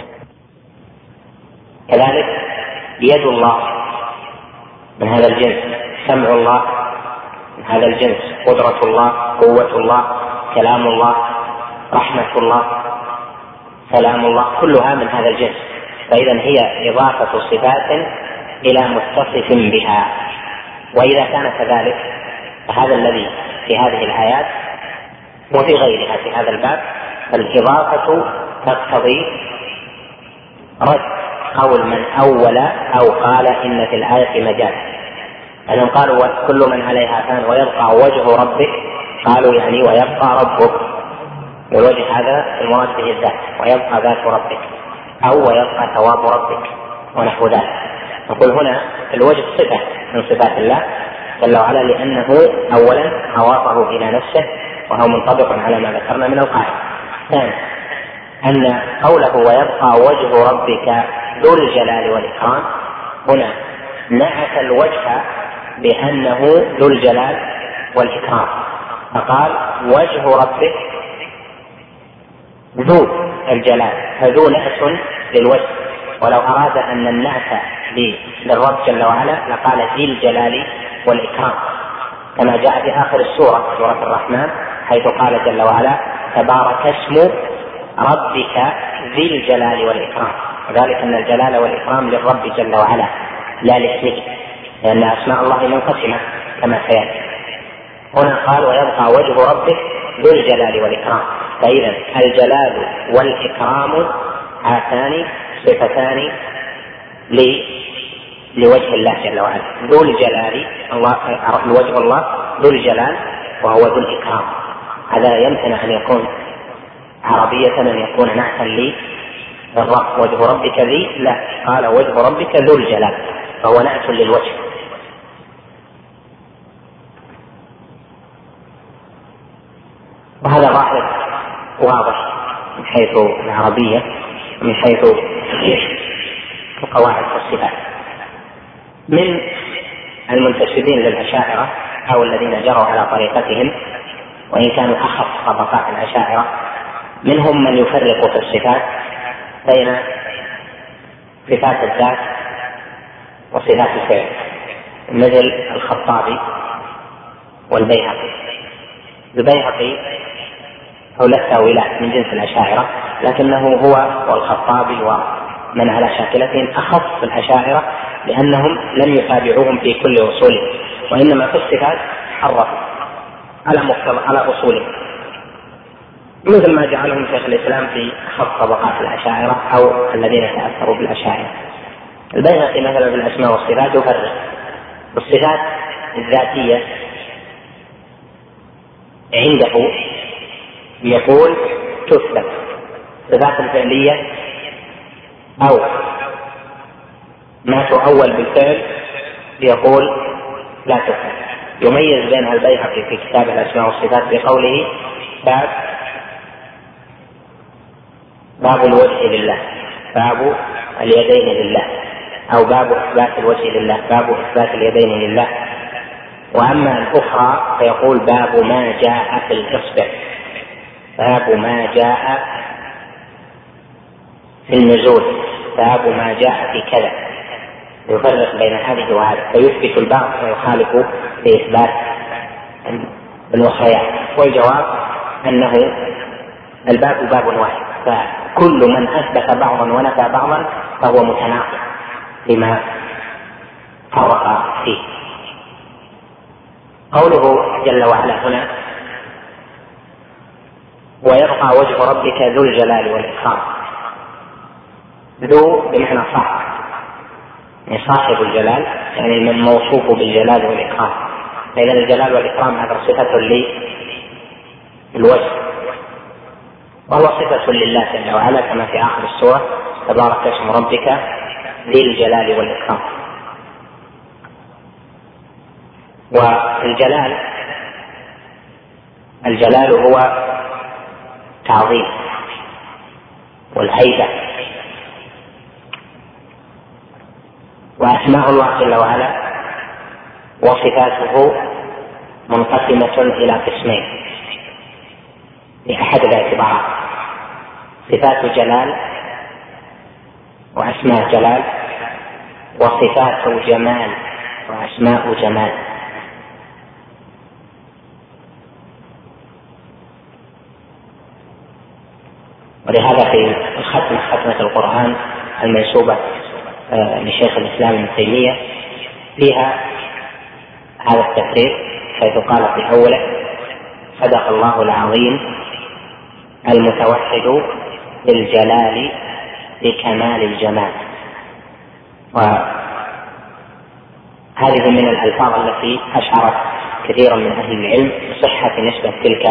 كذلك يد الله من هذا الجنس، سمع الله من هذا الجنس، قدرة الله، قوة الله، كلام الله، رحمة الله، سلام الله، كلها من هذا الجنس. فإذا هي إضافة صفات إلى متصف بها. وإذا كان كذلك فهذا الذي في هذه الآيات وفي غيرها في هذا الباب، فالإضافة تقتضي رد قول من أول أو قال إن في الآية مجاز، أنهم قالوا كل من عليها فان ويبقى وجه ربك، قالوا يعني ويبقى ربك، والوجه هذا المراد به الذات، ويبقى ذات ربك أو ويبقى ثواب ربك ونحو ذلك. نقول هنا الوجه صفة من صفات الله جل وعلا، لأنه أولا أضافه إلى نفسه وهو منطبق على ما ذكرنا من القاعدة. ثانيا أن قوله ويبقى وجه ربك ذو الجلال والإكرام هنا نعت الوجه بأنه ذو الجلال والإكرام، فقال وجه ربك ذو الجلال، فذو نعت للوجه، ولو أراد أن النعت للرب جل وعلا لقال ذي الجلال والإكرام، كما جاء في آخر السورة سورة الرحمن حيث قال جل وعلا تبارك اسم ربك ذي الجلال والإكرام، وذلك أن الجلال والإكرام للرب جل وعلا لا لاسمه، لأن أسماء الله منقسمة كما سيأتي. هنا قال ويبقى وجه ربك ذو الجلال والإكرام، فإذا الجلال والإكرام هاتان صفتان لوجه الله جل وعلا. ذو الجلال وجه الله ذو الجلال وهو ذو الإكرام، هذا يمكن أن يكون عربية أن يكون نعتا للرب، وجه ربك ذي، لا، قال وجه ربك ذو الجلال فهو نعت للوجه. وهذا ظاهر واضح من حيث العربية ومن حيث القواعد والصفات. من المنتسبين للأشاعرة أو الذين جروا على طريقتهم وإن كانوا أخف طبقات الأشاعرة، منهم من يفرق في الصفات بين صفات الذات وصفات الفعل، مثل الخطابي والبيهقي. البيهقي هؤلاء تاويلات من جنس الأشاعرة، لكنه هو والخطابي ومن على شاكلتهم أخف الأشاعرة، لأنهم لم يتابعوهم في كل أصولهم، وإنما في الصفات حرفوا على أصولهم، مثل ما جعلهم شيخ الإسلام في خط طبقات الأشاعرة أو الذين تأثروا بالأشاعرة. البيهقي مثلا في الأسماء والصفات يفرق. الصفات الذاتية عنده يقول تثبت، الصفات الفعلية أو ما تؤول بالفعل يقول لا تثبت. يميز بين البيهقي في كتاب الأسماء والصفات بقوله باب الوجه لله، باب اليدين لله، أو باب إثبات الوجه لله، باب إثبات اليدين لله. وأما الأخرى فيقول باب ما جاء في الإصبع، باب ما جاء في النزول، باب ما جاء في كذا، يفرق بين هذه وهذا، فيثبت البعض ويخالف في إثبات الأخريات. والجواب أنه الباب باب واحد، فكل من أثبت بعضا ونفى بعضا فهو متناقض بما فرق فيه. قوله جل وعلا هنا ويبقى وجه ربك ذو الجلال والإكرام، ذو بمعنى صاحب، يعني صاحب الجلال، يعني من موصوف بالجلال والإكرام. فإذا الجلال والإكرام هذا صفة للوجه، وهو صفة لله جل وعلا كما في آخر السورة تبارك اسم ربك ذي الجلال والإكرام. والجلال هو تعظيم والهيبة، وأسماء الله جل وعلا وصفاته منقسمة إلى قسمين لأحد الاعتبارات: صفات جلال وأسماء جلال، وصفات جمال وأسماء جمال. ولهذا في ختمة القرآن المنسوبة لشيخ الإسلام ابن تيمية فيها هذا التفريق، حيث قال في أوله: صدق الله العظيم المتوحد بالجلال بكمال الجمال. هذه من الألفاظ التي أشعرت كثيرا من أهل العلم بصحة نسبة تلك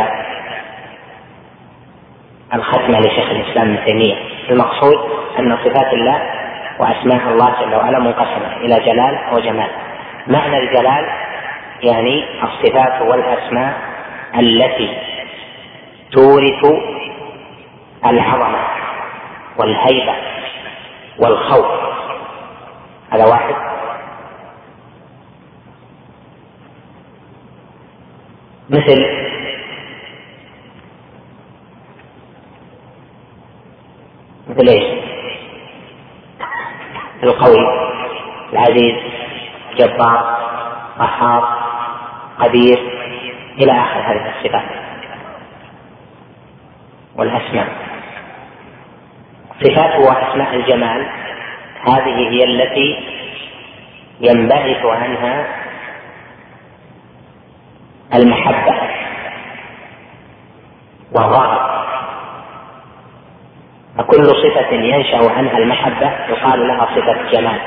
الختمة لشيخ الإسلام ابن تيمية. المقصود أن صفات الله وأسماء الله جل وعلا منقسمة إلى جلال وجمال. معنى الجلال يعني الصفات والأسماء التي تورث العظمة والهيبة والخوف، هذا واحد. مثل ايش؟ القوي، العزيز، جبار، قهار، قدير، إلى آخر هذه الصفات والأسماء. صفات وأسماء الجمال هذه هي التي ينبعث عنها المحبة والرغبة، فكل صفة ينشأ عنها المحبة يقال لها صفة جمال.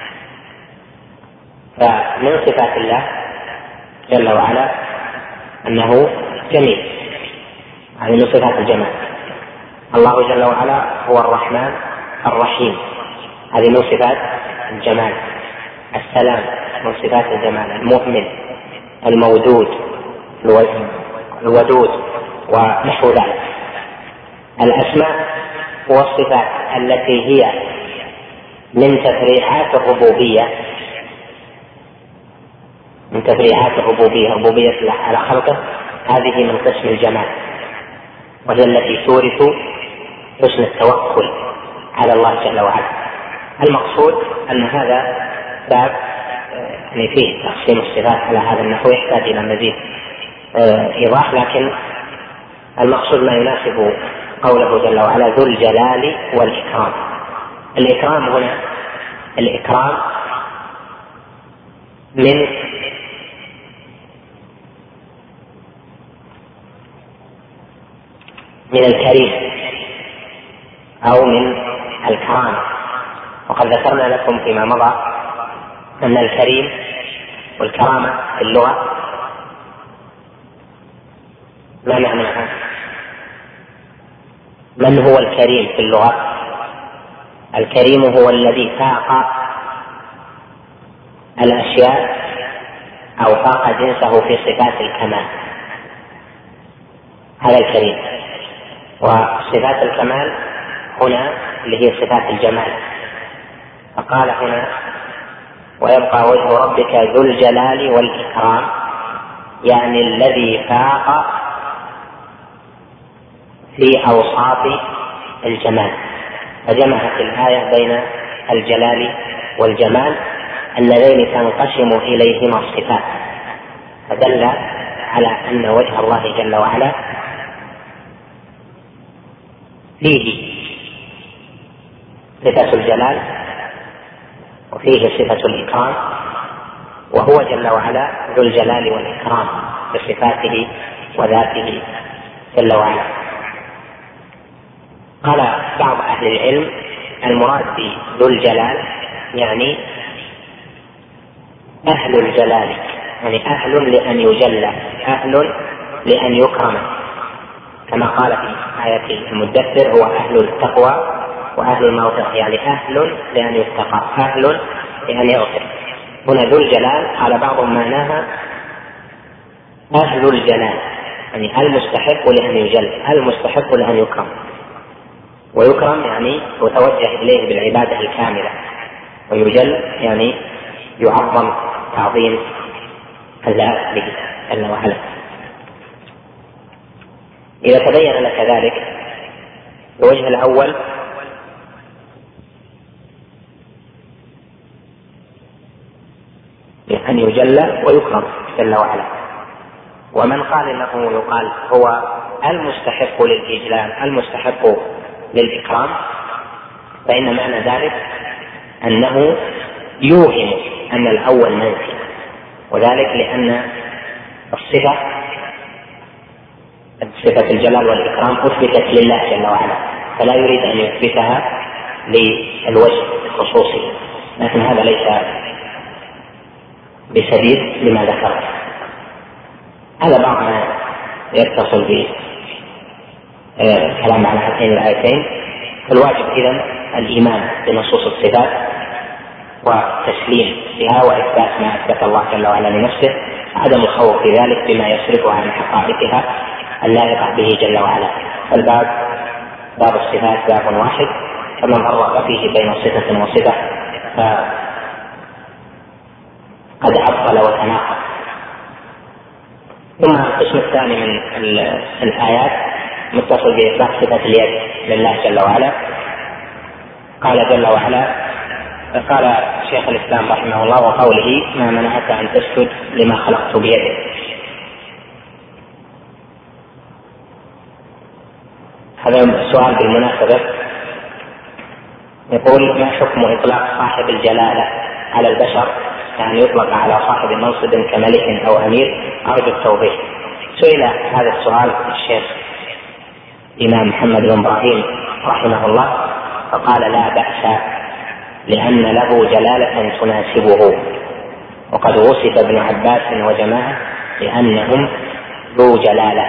فمن صفات الله جل وعلا أنه جميل، هذه من صفات الجمال. الله جل وعلا هو الرحمن الرحيم، هذه من صفات الجمال. السلام من صفات الجمال. المؤمن، المودود، الودود ونحو ذلك. الأسماء والصفات التي هي من تفريعات الربوبية، من تفريعات الربوبية، ربوبية الله على خلقه، هذه من قسم الجمال، وهي التي تورث حسن التوكل على الله جل وعلا. المقصود أن هذا باب يعني فيه تقسيم الصفات على هذا النحو يحتاج إلى مزيد إيضاح، لكن المقصود ما يناسب قوله جل وعلا ذو الجلال والإكرام. الإكرام هنا الإكرام من الكريم أو من الكرامة. وقد ذكرنا لكم فيما مضى أن الكريم والكرامة في اللغة ما معناها؟ من هو الكريم في اللغة؟ الكريم هو الذي فاق الأشياء أو فاق جنسه في صفات الكمال، هذا الكريم. وصفات الكمال هنا اللي هي صفات الجمال، فقال هنا ويبقى وجه ربك ذو الجلال والإكرام، يعني الذي فاق في أوصاف الجمال. فجمعت الآية بين الجلال والجمال اللذين تنقسم إليهما الصفات، فدل على أن وجه الله جل وعلا فيه صفة الجلال وفيه صفة الإكرام، وهو جل وعلا ذو الجلال والإكرام بصفاته وذاته جل وعلا. قال بعض أهل العلم المراد بذو الجلال يعني أهل الجلال، يعني أهل لأن يجلى، أهل لأن يكرم، كما قال في آية المدثر هو أهل التقوى وأهل المغفرة، يعني أهل لأن يتقى، أهل لأن يغفر. هنا ذو الجلال قال بعضهم معناها أهل الجلال، يعني المستحق لأن يجل، المستحق لأن يكرم. ويكرم يعني يتوجه إليه بالعبادة الكاملة، ويجل يعني يعظم تعظيم الذات به جل وعلا. إذا تبين لك ذلك الوجه الأول أن يجلى ويكرم جل وعلا. ومن قال إنه يقال هو المستحق للإجلال المستحق للإكرام، فإن معنى ذلك أنه يوهم أن الأول منفي، وذلك لأن صفة الجلال والإكرام أثبتت لله جل وعلا، فلا يريد أن يثبتها للوجه الخصوصي، لكن هذا ليس بسديد لما ذكرت. هذا بعض ما يتصل به كلام على هاتين الآيتين. فالواجب إذن الإيمان بنصوص الصفات والتسليم بها وإثبات ما أثبت الله جل وعلا لنفسه، عدم الخوف في ذلك بما يصرفها عن حقائقها اللائقة به جل وعلا. فالباب باب الصفات باب واحد، فمن فرق فيه بين صفة وصفة فقد عطل وتناقض. ثم القسم الثاني من الآيات متصل بإثبات صفة اليد لله جل وعلا. قال جل وعلا، قال شيخ الإسلام رحمه الله: وقوله ما منعك أن تسجد لما خلقت بيدك. هذا السؤال بالمناسبة يقول: ما حكم إطلاق صاحب الجلالة على البشر، يعني يطلق على صاحب منصب كملك أو أمير؟ أرجو التوضيح. سئل هذا السؤال الشيخ الإمام محمد بن إبراهيم رحمه الله فقال: لا بأس، لأن له جلالة تناسبه، وقد وصف ابن عباس وجماعة بأنهم ذو جلالة.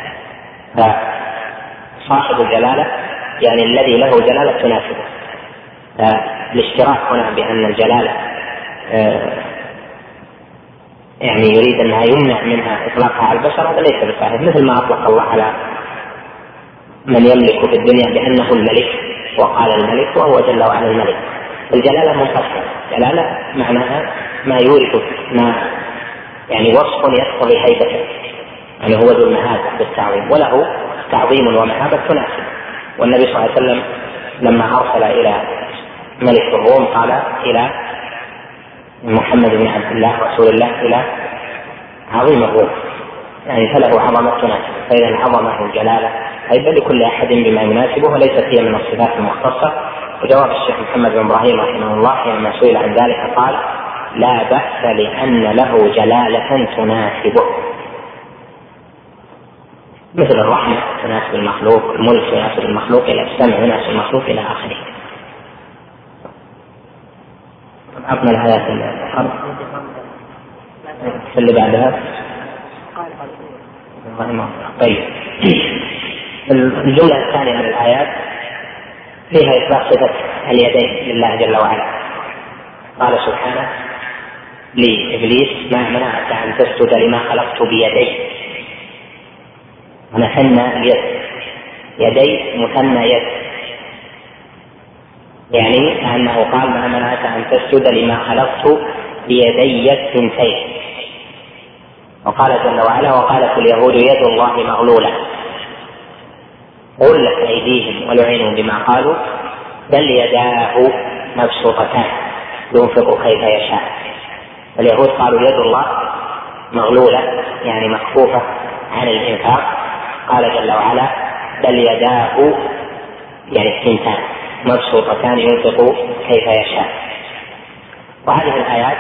فصاحب الجلالة يعني الذي له جلالة تناسبه. الاشتراك هنا بأن الجلالة يعني يريد أنها يمنع منها إطلاقها على البشر، هذا ليس بصحيح، مثل ما أطلق الله على من يملك في الدنيا بأنه الملك، وقال الملك وهو جل وعلا الملك. الجلالة منفصلة، جلالة معناها ما يورث، ما يعني وصف يقتضي هيبته، يعني هو ذو المهابة بالتعظيم، وله تعظيم ومهابة تناسب. والنبي صلى الله عليه وسلم لما أرسل إلى ملك الروم قال إلى محمد بن عبد الله رسول الله إلى عظيم الروم، يعني فله عظمة تناسب. فإذا العظمة والجلالة هيبة لكل أحد بما يناسبه، وليست هي من الصفات المختصة. وجواب الشيخ محمد بن إبراهيم رحمه الله حينما سئل عن ذلك قال: لا بأس، لأن له جلالة تناسبه، مثل الرحمة تناسب المخلوق، الملك يناسب المخلوق، السمع يناسب المخلوق، إلى آخره. عطنا الآيات اللي بعدها. طيب، الجملة الثانية من الآيات فيها إثبات صفة اليدين لله جل وعلا. قال سبحانه لإبليس: ما منعك أن تسجد لما خلقت بيدي. مثنى اليد، يدي مثنى يد، يعني أنه قال: ما منعك أن تسجد لما خلقت بيدي الثنتين. وقال جل وعلا: وقالت اليهود يد الله مغلولة غلت أيديهم ولعنوا بما قالوا بل يداه مبسوطتان ينفق كيف يشاء. اليهود قالوا يد الله مغلولة يعني مكفوفة عن الإنفاق، قال جل وعلا: بل يداه يعني الثنتان مبسوطتان ينفق كيف يشاء. وهذه الآيات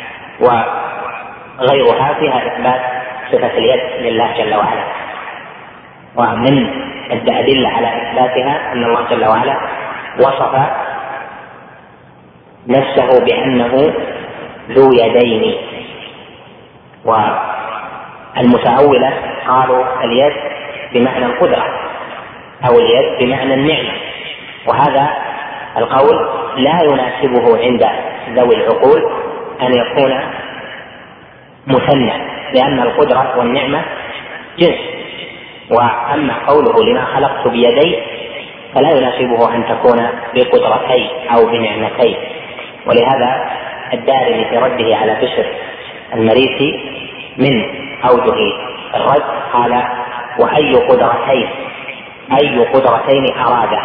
وغيرها فيها إثبات صفة اليد لله جل وعلا. ومن الأدلة على إثباتها أن الله جل وعلا وصف نفسه بأنه ذو يدين. والمتأولة قالوا اليد بمعنى القدرة أو اليد بمعنى النعمة، وهذا القول لا يناسبه عند ذوي العقول أن يكون مثنى، لأن القدرة والنعمة جنس. وأما قوله لما خلقت بيدي فلا يناسبه أن تكون بقدرتين أو بنعمتين. ولهذا الدارمي في رده على بشر المريسي من أوجه الرد قال: وأي قدرتين، أي قدرتين أراد.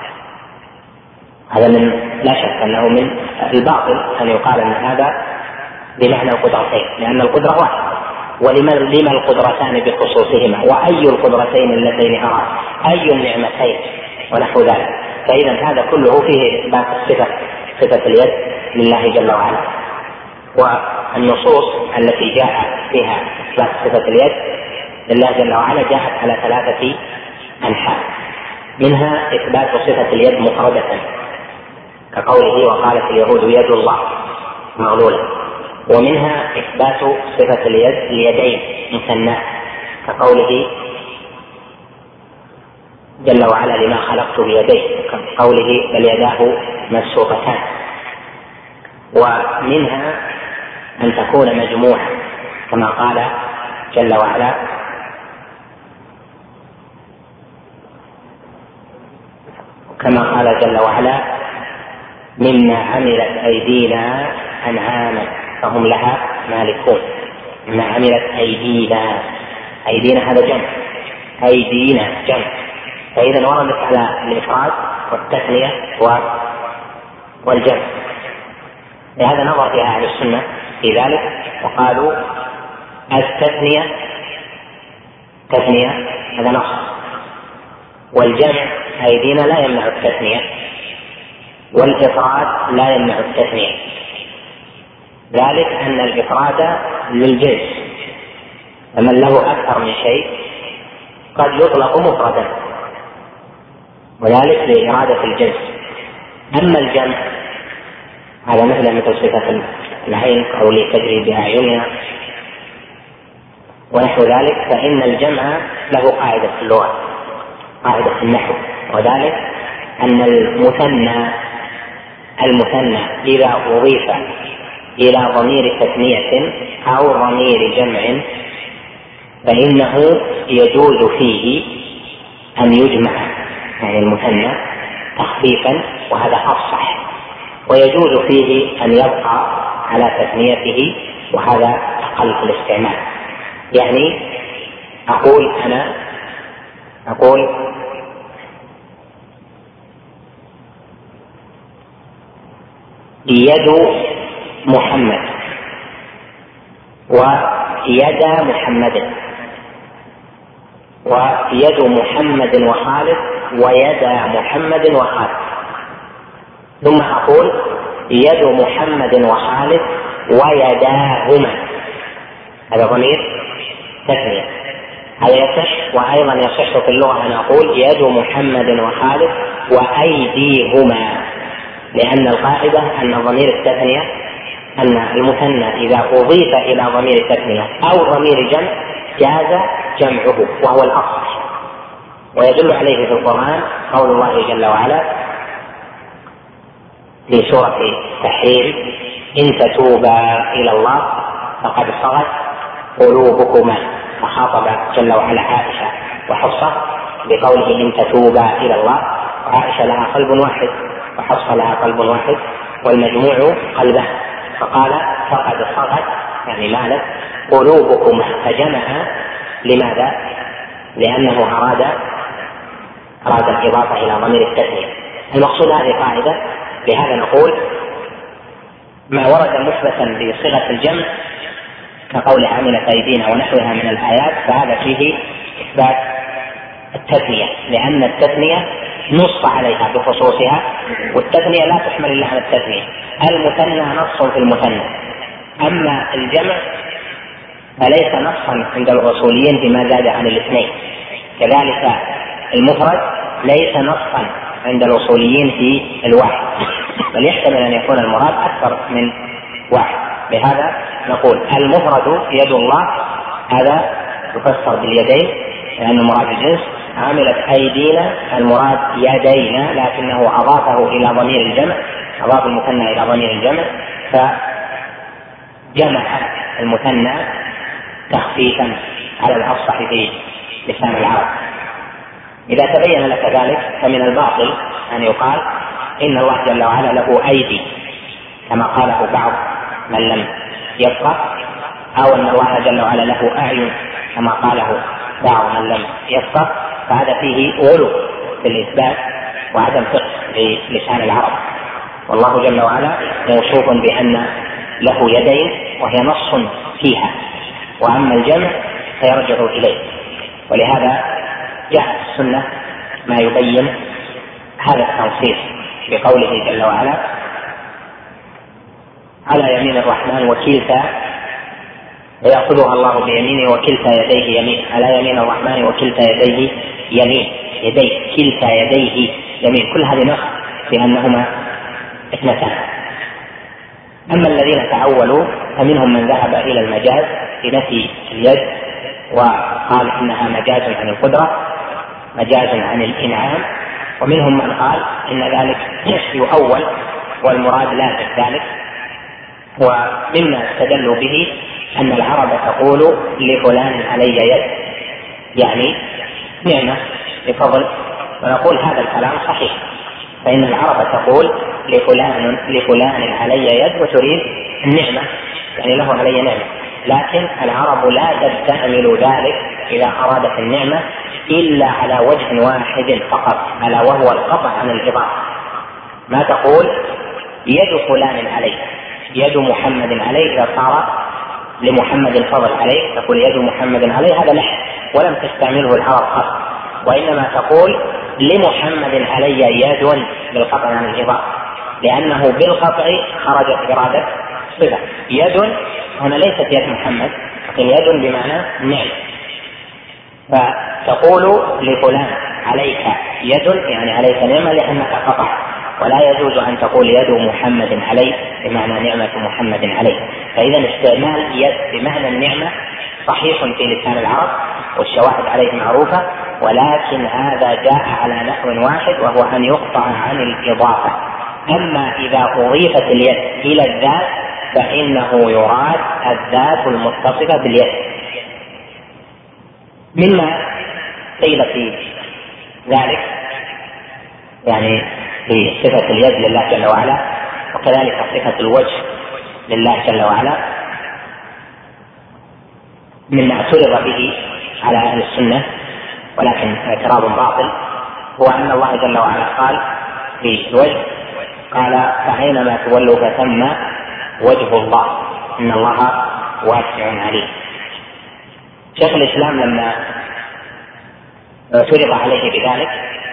هذا من لا شك أنه من الباطل أن يقال أن هذا بمعنى القدرتين، لأن القدرة واحدة، ولما القدرتان بخصوصهما، وأي القدرتين اللتين أراد، أي النعمتين ونحو ذلك. فإذا هذا كله فيه إثبات صفة اليد لله جل وعلا. والنصوص التي جاء فيها إثبات صفة اليد لله جل وعلا جاءت على 3 أنحاء، منها إثبات صفة اليد مفردة كقوله: وقالت اليهود يد الله مغلولة، ومنها إثبات صفة اليدين مثنى كقوله جل وعلا لما خلقت بيديه، كقوله بل يداه مبسوطتان. ومنها أن تكون مجموعة كما قال جل وعلا مما عملت أيدينا أنعاما فهم لها مالكون. مما عملت أيدينا هذا جمع، أيدينا جمع، فإذا وردت على الإفراد والتثنية والجمع. لهذا نظر فيها أهل السنة في ذلك وقالوا التثنية هذا نص، والجمع أيدينا لا يمنع التثنية، والإفراد لا يمنع التثنية، ذلك أن الإفراد للجنس، فمن له أكثر من شيء قد يطلق مفردا وذلك لإرادة الجنس. أما الجمع هذا مثل صفة العين أو لتجري بأعيننا ونحو ذلك، فإن الجمع له قاعدة في اللغة، قاعدة في النحو، وذلك أن المثنى إذا أضيف إلى ضمير تثنية أو ضمير جمع فإنه يجوز فيه أن يجمع، يعني المثنى تخفيفا وهذا أفصح، ويجوز فيه أن يبقى على تثنيته وهذا أقل في الاستعمال. يعني أقول يد محمد ويد محمد، ويد محمد وخالد ويد محمد وخالد، ثم أقول يد محمد وخالد ويداهما، هذا ضمير تثنية، هذا يصح. وأيضا يصح في اللغة أن أقول يد محمد وخالد وأيديهما، لأن القاعدة أن ضمير التثنية أن المثنى إذا أضيف إلى ضمير تثنية أو ضمير جمع جاز جمعه وهو الأصح. ويدل عليه في القرآن قول الله جل وعلا في سورة التحريم إن تتوبا إلى الله فقد صغت قلوبكما، فخاطب جل وعلا عائشة وحفصة بقوله إن تتوبا إلى الله، وعائشة لها قلب واحد وحفصة لها قلب واحد والمجموع قلبه، فقال فقد صغت يعني مالت قلوبكما، فجمع. لماذا؟ لأنه أراد الإضافة إلى ضمير التثنية. المقصود هذه قاعدة، لهذا نقول ما ورد مثبتا بصيغة الجمع كقول عملت أيدينا ونحوها من الآيات فهذا فيه إثبات التثنية، لأن التثنية نص عليها بخصوصها، والتثنية لا تحمل إلا على التثنية. المثنى نص في المثنى، أما الجمع فليس نصا عند الأصوليين فيما زاد عن الاثنين، كذلك المفرد ليس نصا عند الأصوليين في الواحد، بل يحتمل أن يكون المراد أكثر من واحد. لهذا نقول المفرد يد الله هذا يفسر باليدين لأنه مراد الجنس، عملت أيدينا المراد يدينا، لكنه أضافه إلى ضمير الجمع، أضاف المثنى إلى ضمير الجمع فجمع المثنى تخفيفا على الأفصح في لسان العرب. إذا تبين لك ذلك فمن الباطل أن يقال إن الله جل وعلا له أيدي كما قاله بعض من لم يفقه، أو أن الله جل وعلا له أعين كما قاله بعض من لم يفقه، فهذا فيه غلو في الإثبات وعدم فقه لسان العرب. والله جل وعلا موصوف بأن له يدين وهي نص فيها، وأما الجمع فيرجع إليه، ولهذا جاء السنة ما يبين هذا التنصيص بقوله جل وعلا على يمين الرحمن وكلتا يأخذها الله بيمينه وكلتا يديه يمين، على يمين الرحمن وكلتا يديه يمين، يديه كلتا يديه يمين، كل هذه نص بأنهما اثنتان. أما الذين تأولوا فمنهم من ذهب إلى المجاز بنفي اليد وقال إنها مجاز عن القدرة، مجاز عن الإنعام، ومنهم من قال إن ذلك يؤول والمراد لا ذلك. ومما استدلوا به أن العرب تقول لفلان علي يد، يعني نعمة بفضل، ونقول هذا الكلام صحيح، فإن العرب تقول لفلان علي يد وتريد النعمة، يعني له علي نعمة، لكن العرب لا تستعمل ذلك إذا أرادت النعمة إلا على وجه واحد فقط، ألا وهو القطع عن الإضافة. ما تقول يد فلان علي، يد محمد علي، إذا صار لمحمد فضل عليه تقول يد محمد عليه، هذا لحن ولم تستعمله العرب قط، وإنما تقول لمحمد علي يد بالقطع عن الإضافة، لأنه بالقطع خرجت إرادة صفة. يد هنا ليست يد محمد، لكن يد بمعنى نعم، فتقول لفلان عليك يد يعني عليك نعمة لأنك قطع، ولا يجوز أن تقول يد محمد عليه بمعنى نعمة محمد عليه. فإذا استعمال يد بمعنى النعمة صحيح في لسان العرب والشواهد عليه معروفة، ولكن هذا جاء على نحو واحد وهو أن يقطع عن الإضافة. أما إذا أضيفت اليد إلى الذات فإنه يراد الذات المتصفة باليد. مما قيل في ذلك يعني في صفة اليد لله جل وعلا، وكذلك صفة الوجه لله جل وعلا، مما اعترض به على أهل السنة ولكن اعتراض باطل، هو أن الله جل وعلا قال في الوجه، قال فأينما تولوا فثم وجه الله إن الله واسع عليم. شيخ الإسلام لما اعترض عليه بذلك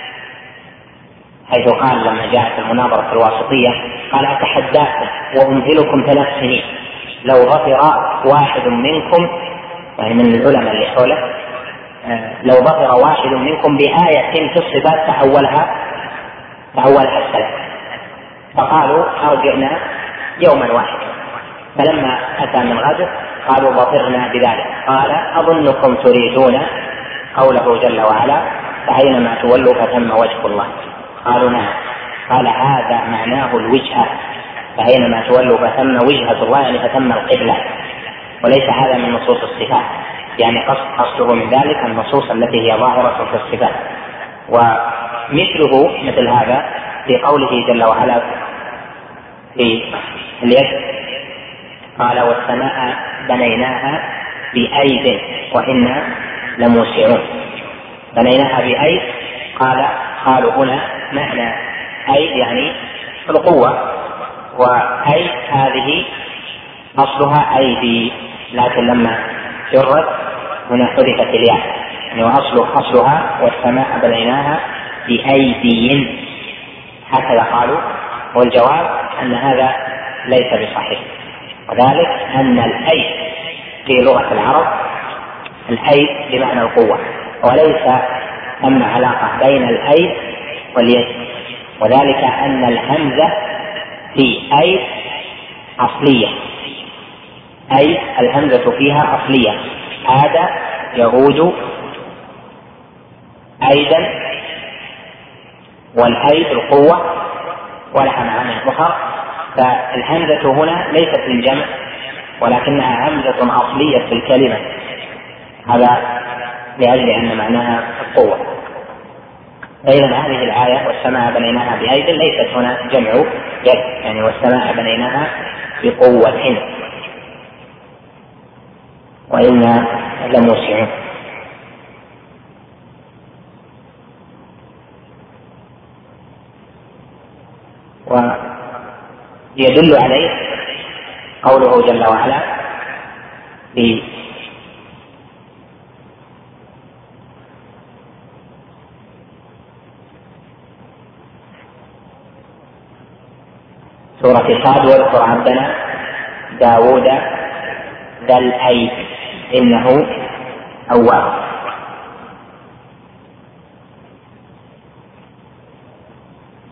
حيث قال لما جاءت المناظرة الواسطية قال أتحداكم وأمهلكم 3 سنين لو ظفر واحد منكم، يعني من العلماء اللي حوله، لو ظفر واحد منكم بآية في الصفات تأولها السلف، فقالوا أرجعنا يوما واحدا، فلما أتى من غزه قالوا ظفرنا بذلك، قال أظنكم تريدون قوله جل وعلا فأينما تولوا فثم وجه الله، قالوا نعم، قال هذا معناه الوجهة، فأينما تولوا فثم وجهة الله يعني فثم القبلة، وليس هذا من نصوص الصفات، يعني قصده من ذلك النصوص التي هي ظاهرة في الصفات. ومثله مثل هذا في قوله جل وعلا في اليد، قال والسماء بنيناها بأيد وإنا لموسعون، بنيناها بأيد، قالوا هنا معنى أيد يعني القوة، وأيد هذه أصلها أيدي، لكن لما جرت هنا حذفت الياء، يعني أصلها والسماء بنيناها بأيدي، هكذا قالوا. والجواب أن هذا ليس بصحيح، وذلك أن الأيد في لغة العرب الأيد بمعنى القوة، وليس ثم علاقة بين الأيد واليد، وذلك أن الهمزة في أيد أصلية، أي الهمزة فيها أصلية، هذا يعود أيدا، والأيد القوة ولها معاني أخرى، فالهمزة هنا ليست للجمع ولكنها همزة أصلية في الكلمة، هذا لأجل أن معناها القوة. فإذا هذه الآية والسماء بنيناها بأيد ليست هنا جمع يد، يعني والسماء بنيناها بقوة وإنا لموسعون. ويدل عليه قوله جل وعلا في سورة صاد واذكر عبدنا داود ذا الأيد إنه أواب.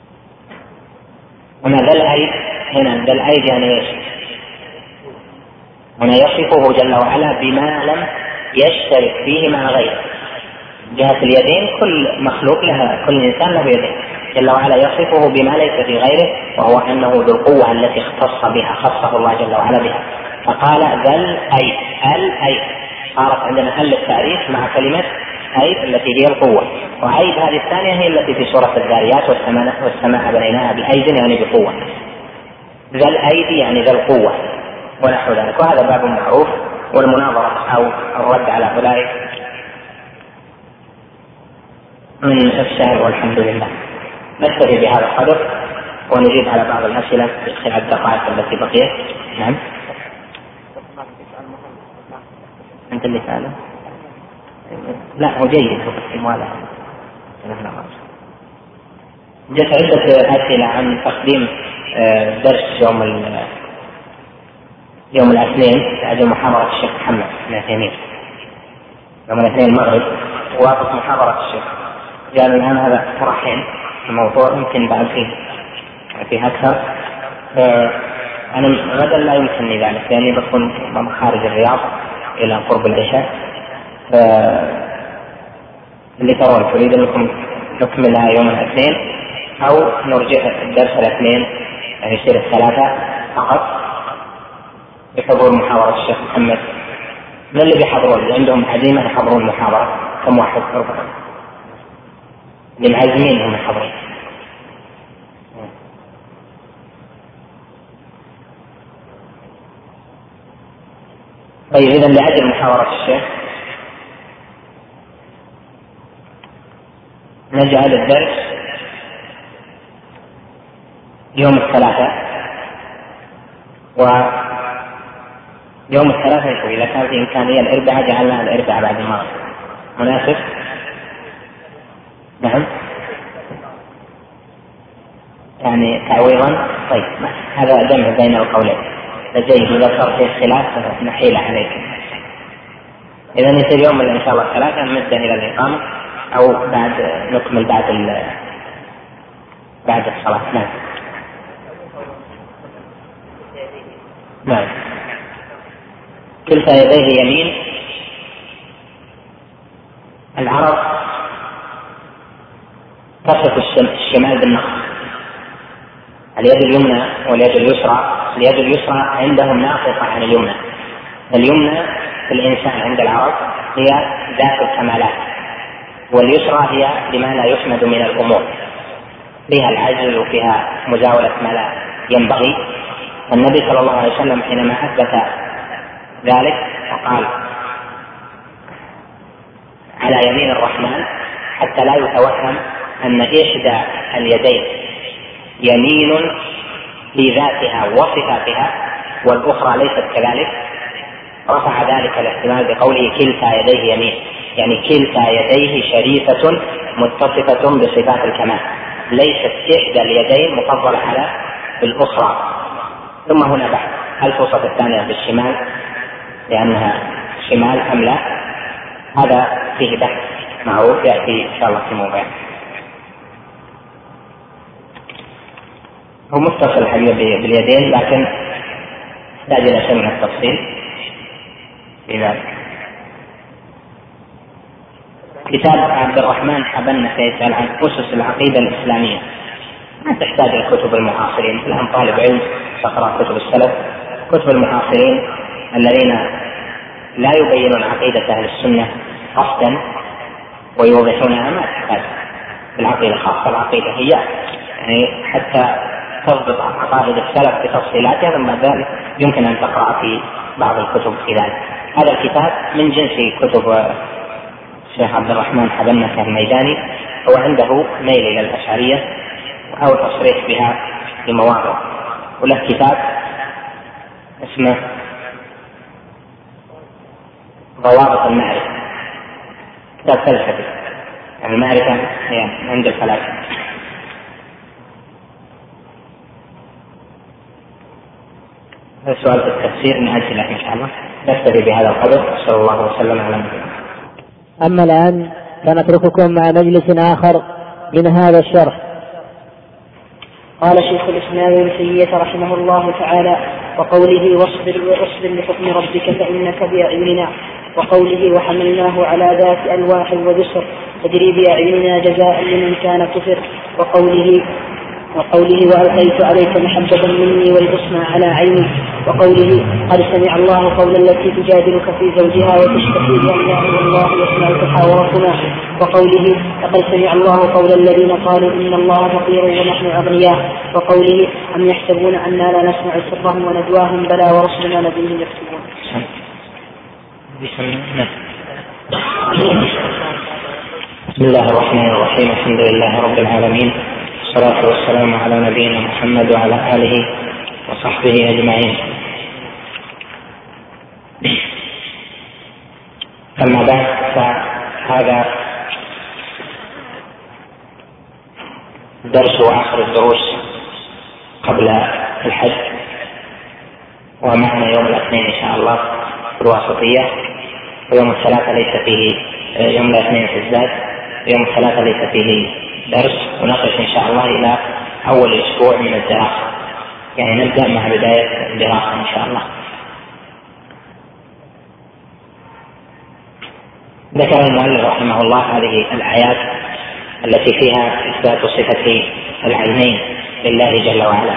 هنا ذا الأيد، هنا ذا الأيد يعني ايش؟ هنا يصفه جل وعلا بما لم يشترك فيه مع غيره. جهة اليدين كل مخلوق لها، كل إنسان له يدين، جل وعلا يصفه بما ليس في غيره، وهو أنه ذو القوة التي اختص بها، خصه الله جل وعلا بها. فقال ذا الأيد، الأيد صارت عندنا التعريف مع كلمة أيد التي هي القوة، وأيد هذه الثانية هي التي في سورة الذاريات والسماء بنيناها بأيد يعني بقوة. ذا الأيد يعني ذا القوة ونحو ذلك. وهذا باب معروف، والمناظرة أو الرد على أولئك من السهل والحمد لله. نكتفي بهذا القدر ونجيب على بعض الأسئلة في خلال الدقائق التي بقيت. نعم. أنت اللي سأله؟ لا هو جيد ولا جت عدة أسئلة عن تقديم درس يوم الاثنين بعد محاضرة الشيخ محمد بن عثيمين يوم الاثنين المغرب، وافق محاضرة الشيخ. قالوا الآن هذا طرحين الموضوع يمكن بعد فيه أكثر. أنا غدا لا يمكنني ذلك لأني بكون خارج الرياض إلى قرب العشاء. اللي ترون تريد أنكم نكملها يوم الاثنين أو نرجع الدرس الاثنين يعني يصير الثلاثة فقط بحضور محاضرة الشيخ محمد. من اللي بيحضرون؟ اللي عندهم عزيمة يحضرون المحاضرة كم واحد؟ ربما للعازمين هم يحضرون. طيب إذا لأجل محاضرة الشيخ نجعل الدرس يوم الثلاثاء، ويوم الثلاثاء إذا كان في إمكانية الأربعاء جعلنا الأربعاء بعد المغرب. مناسب؟ نعم يعني تعويضا. طيب هذا جمع بين القولين لجيد، إذا صار فيه خلاف نحيل عليك. إذا يصير يوم إن شاء الله الثلاثاء نمد إلى الإقامة أو بعد نكمل بعد الصلاة. نعم. نعم. كلتا يديه يمين. العرب تصف الشمال بالنقص، اليد اليمنى واليد اليسرى. اليد اليسرى عندهم ناقصة عن اليمنى. اليمنى في الإنسان عند العرب هي ذات الكمالات، واليسرى هي لما لا يحمد من الأمور، فيها العجز وفيها مزاولة ما لا ينبغي. النبي صلى الله عليه وسلم حينما أثبت ذلك وقال على يمين الرحمن حتى لا يتوهم أن إحدى اليدين يمين في ذاتها وصفاتها والأخرى ليست كذلك، رفع ذلك الاحتمال بقوله كلتا يديه يمين، يعني كلتا يديه شريفة متصفة بصفات الكمال، ليست إحدى اليدين مفضلة على الأخرى. ثم هنا بحث هل توصف الثانية بالشمال لأنها شمال أم لا؟ هذا فيه بحث معروف يأتي إن شاء الله في موضوع. هو متصل حقيقة باليدين لكن يحتاج إلى شيء من التفصيل في ذلك. كتاب عبد الرحمن حبنة يسأل عن أسس العقيدة الإسلامية. ما تحتاج الكتب المعاصرين، الآن طالب علم تقرأ كتب السلف. كتب المعاصرين الذين لا يبينون عقيدة أهل السنة قصدا ويوضحونها ما تحتاج العقيدة خاصة. العقيدة هي يعني حتى تضبط عقائد السلف بتفصيلاتها، ثم بعد ذلك يمكن أن تقرأ في بعض الكتب في ذلك. هذا الكتاب من جنس كتب الشيخ عبد الرحمن حبنة الميداني، هو عنده ميل إلى الأشعرية أو تصريح بها في مواضع، وله كتاب اسمه ضوابط المعرفة، كتاب فلسفي. يعني المعرفة هي عند الفلاسفة. هذا سؤال في التفسير نأجله إن شاء الله. نكتفي بهذا القدر. صلى الله وسلم على نبينا. أما الآن فنترككم مع مجلس آخر من هذا الشرح. قال شيخ الإسلام ابن تيمية رحمه الله تعالى: وقوله واصبر لحكم ربك فإنك بأعيننا، وقوله وحملناه على ذات ألواح ودسر تجري بأعيننا جزاء لمن كان كفر، وقوله وألقيت عليك محبة مني ولتصنع على عيني، وقوله قد سمع الله قول التي تجادلك في زوجها وتشتكي إلى الله والله يسمع تحاوركما، وقوله لقد سمع الله قول الذين قالوا إن الله فقير ونحن أغنياء، وقوله أم يحسبون أننا لا نسمع سرهم ونجواهم بلى ورسلنا لديهم يكتبون. بسم الله الرحمن الرحيم. الحمد لله رب العالمين، والصلاة والسلام على نبينا محمد وعلى آله وصحبه أجمعين. أما بعد، فهذا درس آخر الدروس قبل الحج، ومعنا يوم الاثنين إن شاء الله في الواسطية، ويوم الثلاثة ليس فيه، يوم الاثنين في الزاد، يوم الثلاثة ليس فيه درس، ونقف إن شاء الله إلى أول أسبوع من الدراسة، يعني نبدأ مع بداية الدراسة إن شاء الله. ذكر المؤلف رحمه الله هذه الآيات التي فيها إثبات صفة العينين لله جل وعلا،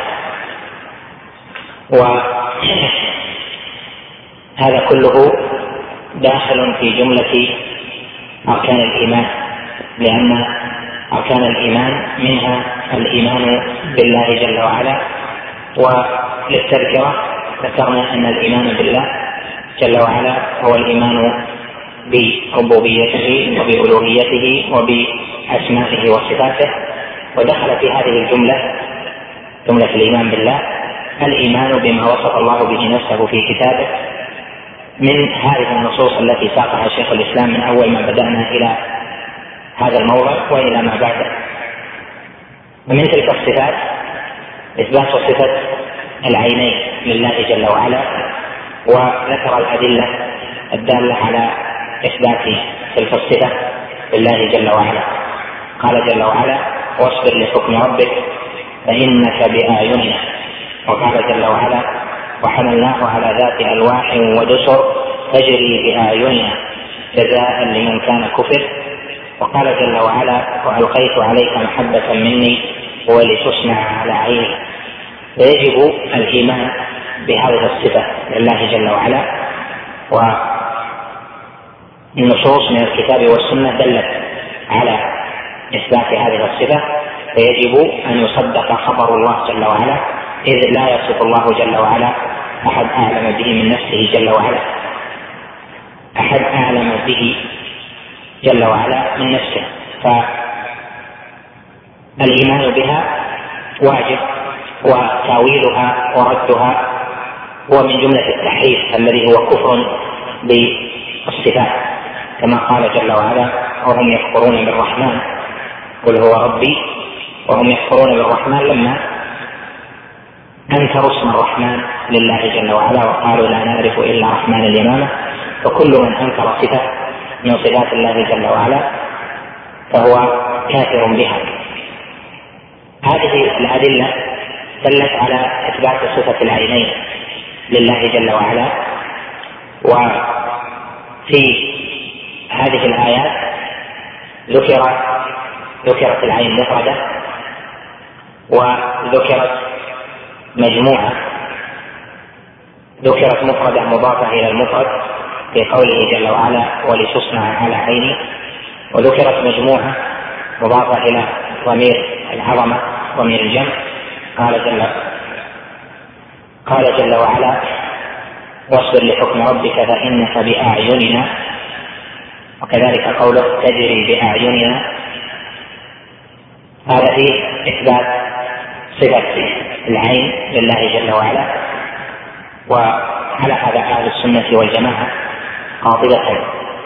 وهذا كله داخل في جملة أركان الإيمان، لأن أركان الإيمان منها الإيمان بالله جل وعلا. وللتذكرة ذكرنا أن الإيمان بالله جل وعلا هو الإيمان بربوبيته وبألوهيته وبأسمائه وصفاته، ودخل في هذه الجملة، جملة الإيمان بالله، الإيمان بما وصف الله به نفسه في كتابه من هذه النصوص التي ساقها شيخ الإسلام من أول ما بدأنا إلى هذا الموضع وإلى ما بعده. ومن تلك الصفات إثبات صفة العينين لله جل وعلا، وذكر الأدلة الدالة على إثبات تلك الصفة لله جل وعلا. قال جل وعلا واصبر لحكم ربك فإنك بأعيننا، وقال جل وعلا وحملناه على ذات ألواح ودسر تجري بأعيننا جزاء لمن كان كفر، وقال جل وعلا وألقيت عليك محبة مني ولتصنع على عيني. فيجب الإيمان بهذه الصفة لله جل وعلا، والنصوص من الكتاب والسنة دلت على إثبات هذه الصفة، فيجب أن يصدق خبر الله جل وعلا، إذ لا يصف الله جل وعلا أحد أعلم به من نفسه جل وعلا، أحد أعلم به جل وعلا من نفسه، فالإيمان بها واجب، وتاويلها وردها هو من جملة التحريف الذي هو كفر بالصفات، كما قال جل وعلا وهم يكفرون بالرحمن قل هو ربي، وهم يكفرون بالرحمن لما أنكروا اسم الرحمن لله جل وعلا وقالوا لا نعرف إلا رحمن اليمامة. فكل من أنكر صفة من صفات الله جل وعلا فهو كافر بها. هذه الأدلة دلت على إثبات صفة العينين لله جل وعلا، وفي هذه الآيات ذكرت العين مفردة، وذكرت مجموعة، ذكرت مفردة مضافة إلى المفرد في قوله جل وعلا ولتصنع على عيني، وذكرت مجموعة مضافة إلى ضمير العظمة ضمير الجمع. قال جل وعلا واصبر لحكم ربك فإنك بأعيننا، وكذلك قوله تجري بأعيننا. هذا فيه إثبات صفة العين لله جل وعلا، وعلى هذا أهل السنة والجماعة قاطبة.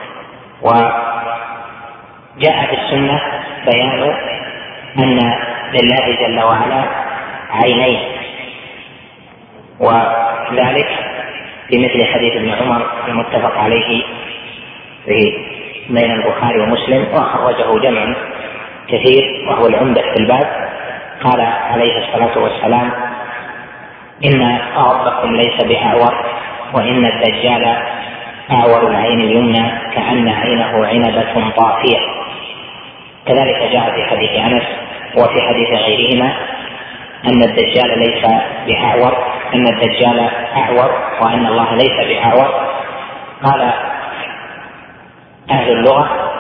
وجاء في السنة بيان أن لله جل وعلا عينين، وذلك في مثل حديث ابن عمر المتفق عليه بين البخاري ومسلم، وخرجه جمع كثير وهو العمدة في الباب. قال عليه الصلاة والسلام إن ربكم ليس بأعور وإن الدجال أعور العين اليمنى كأن عينه عنبة طافية. كذلك جاء في حديث أنس وفي حديث غيرهما أن الدجال ليس بأعور، أن الدجال أعور وأن الله ليس بأعور. قال أهل اللغة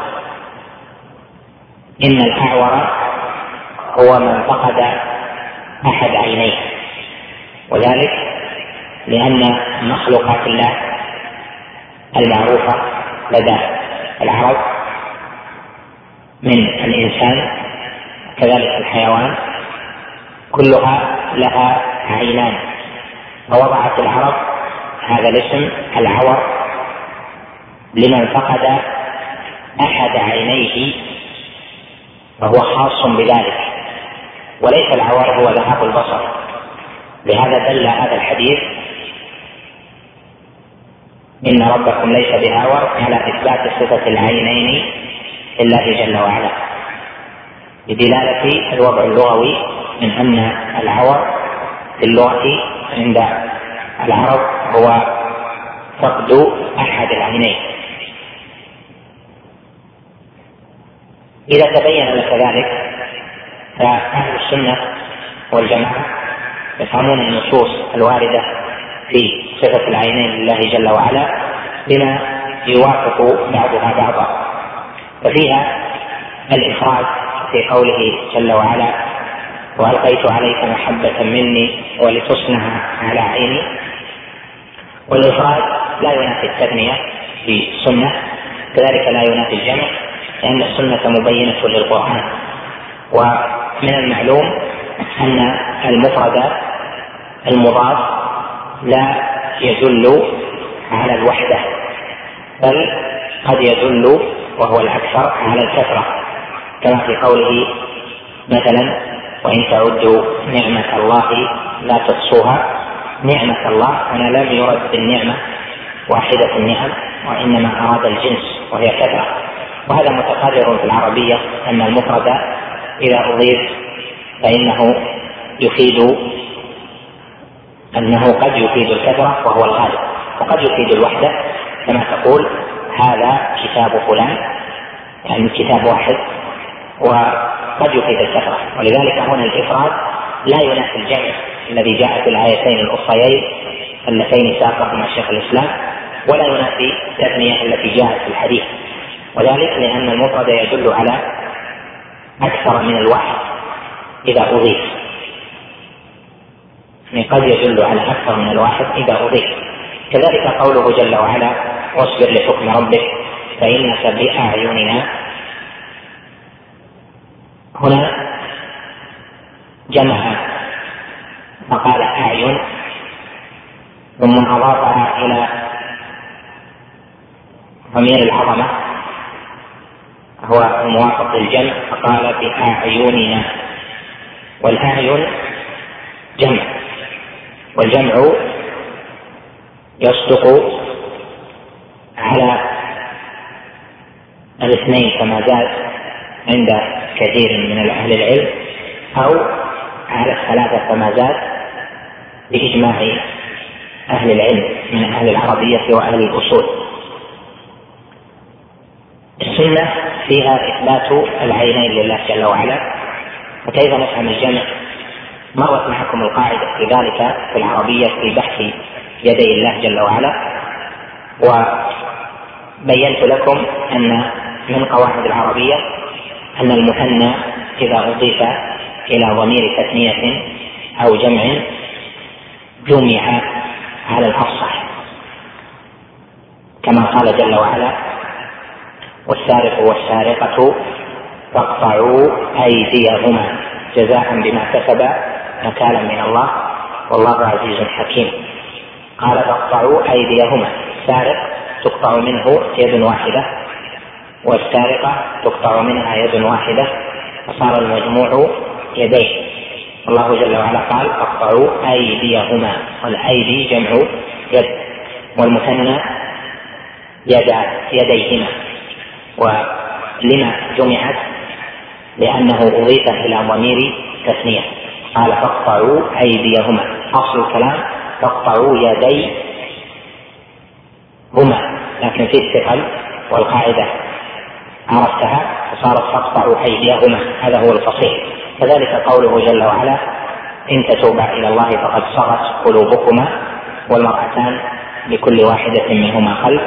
إن الأعور هو من فقد أحد عينيه، وذلك لأن مخلوقات الله المعروفة لدى العرب من الإنسان كذلك الحيوان كلها لها عينان، فوضعت العرب هذا الاسم العور لمن فقد أحد عينيه وهو خاص بذلك، وليس العور هو ذهاب البصر. لهذا دل هذا الحديث إن ربكم ليس بأعور على إثبات صفة العينين لله جل وعلا، بدلالة الوضع اللغوي من أن العور في اللغة عند العرب هو فقد أحد العينين. إذا تبين لك ذلك فأهل السنة والجماعة يفهمون النصوص الواردة في صفة العينين لله جل وعلا بما يوافق بعضها بعضا، وفيها الإفراد في قوله جل وعلا وألقيت عليك محبة مني ولتصنع على عيني، والإفراد لا ينافي التثنية في السنة، كذلك لا ينافي الجمع، لأن السنة مبينة للقرآن. ومن المعلوم أن المفرد المضاف لا يدل على الوحدة، بل قد يدل وهو الأكثر على الكثرة، كما في قوله مثلا وإن تعدوا نعمة الله لا تحصوها. نعمة الله هنا لم يرد بالنعمة واحدة النعم، وإنما أراد الجنس وهي كثرة، وهذا متقرر في العربية أن المفرد إذا أضيف فإنه يفيد أنه قد يفيد الكثرة وهو الغالب، وقد يفيد الوحدة كما تقول هذا كتاب فلان، يعني كتاب واحد، وقد يفيد الكثرة. ولذلك هنا الإفراد لا ينافي الجمع الذي جاء في الآيتين الأخريين اللتين ساقهما شيخ الإسلام، ولا ينافي التثنية التي جاءت في الحديث، وذلك لأن المفرد يدل على أكثر من الواحد إذا أضيف، يعني قد يدل على أكثر من الواحد إذا أضيف. كذلك قوله جل وعلا واصبر لحكم ربك فإنك بأعيننا، هنا جمع فقال أعين ثم أضافها إلى ضمير العظمة هو الموافق للجمع فقال بأعيننا، والأعين جمع، والجمع يصدق على الاثنين كما جاء عند كثير من أهل العلم، أو على الثلاثة كما زاد بإجماع أهل العلم من أهل العربية وأهل الأصول. السنة فيها إثبات العينين لله جل وعلا، فكيف نفهم الجمع؟ مرت معكم القاعدة في ذلك في العربية في بحث يدي الله جل وعلا، وبينت لكم أن من قواعد العربية أن المثنى إذا أضيف إلى ضمير تثنية أو جمع جمع على الأفصح، كما قال جل وعلا والسارق والسارقة فاقطعوا أيديهما جزاء بما كسبا نكالا من الله والله عزيز حكيم. قال فاقطعوا أيديهما، السارق تقطع منه يد واحدة والسارقة تقطع منها يد واحدة، فصار المجموع يديه. الله جل وعلا قال فاقطعوا أيديهما، والأيدي جمع يد، والمثنى يديهما. ولما جمعت؟ لأنه أضيف إلى ضمير تثنية، قال فاقطعوا أيديهما، أصل الكلام تقطعوا يدي هما، لكن في الثقل والقاعدة عرفتها فصارت تقطع أيديهما، هذا هو الفصيح. كذلك قوله جل وعلا إن تتوبا إلى الله فقد صغت قلوبكما، والمرأتان لكل واحدة منهما قلب،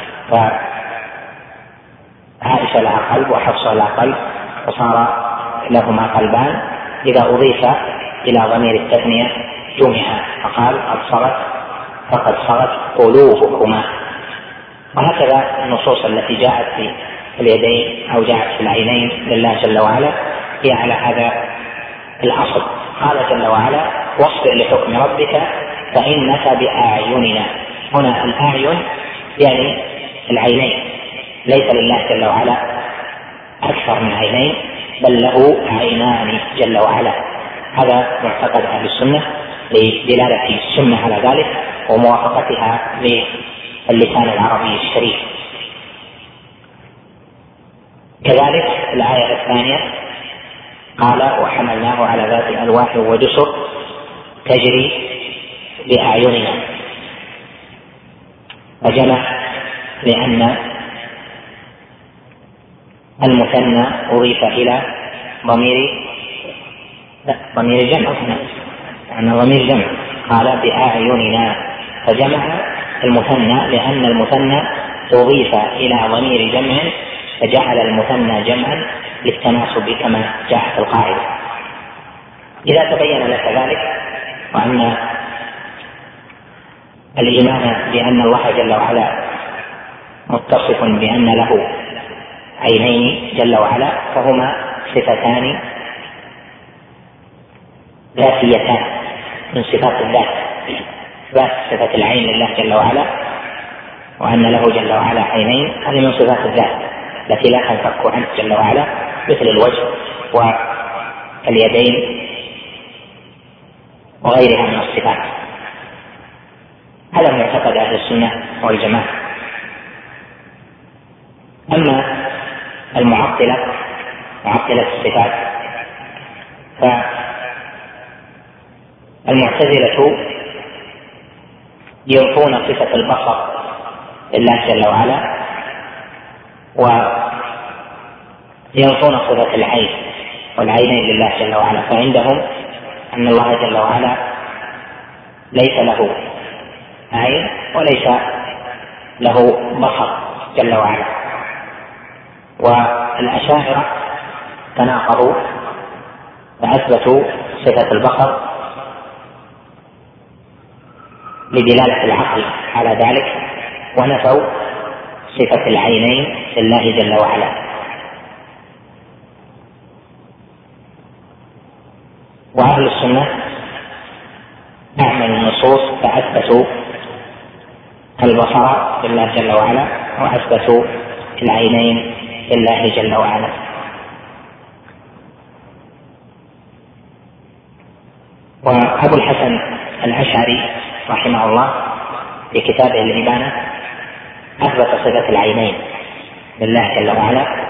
فعائشة لها قلب وحفصة لها قلب وصار لهما قلبان. إذا أضيف إلى ضمير التثنية جمع فقال فقد صغت قلوبكما. وهكذا النصوص التي جاءت في اليدين أو جاءت في العينين لله جل وعلا هي على هذا الأصل. قال جل وعلا واصبر لحكم ربك فإنك بأعيننا. هنا الأعين يعني العينين، ليس لله جل وعلا أكثر من عينين، بل له عينان جل وعلا. هذا معتقد أهل السنة لدلالة السنة على ذلك وموافقتها للسان العربي الشريف. كذلك الآية الثانية قال وحملناه على ذات ألواح ودسر تجري بأعيننا، وجمع لأن المثنى أضيف إلى ضمير جمع، يعني ضمير جمع، قال بأعيننا فجمع المثنى لأن المثنى أضيف إلى ضمير جمع فجعل المثنى جمعا للتناسب كما جاء في القاعدة. إذا تبين لك ذلك وأن الإيمان بأن الله جل وعلا متصف بأن له عينين جل وعلا فهما صفتان ذاتيتان من صفات الذات، إثبات صفة العين لله جل وعلا وأن له جل وعلا عينين هذه من صفات الذات التي لا تنفك عنه جل وعلا، مثل الوجه واليدين وغيرها من الصفات. هذا معتقد أهل السنة والجماعة. أما المعطلة الصفات فالمعتزلة ينفون صفة البصر لله جل وعلا وينفون صفة العين والعينين لله جل وعلا، فعندهم أن الله جل وعلا ليس له عين وليس له بصر جل وعلا. والأشاعرة تناقضوا فأثبتوا صفة البصر لدلالة العقل على ذلك ونفوا صفة العينين لله جل وعلا. وأهل السنة أعملوا النصوص فأثبتوا البصر لله جل وعلا وأثبتوا العينين لله جل وعلا. وأبو الحسن الأشعري رحمه الله في كتابه الإبانة أثبت صفة العينين لله جل وعلا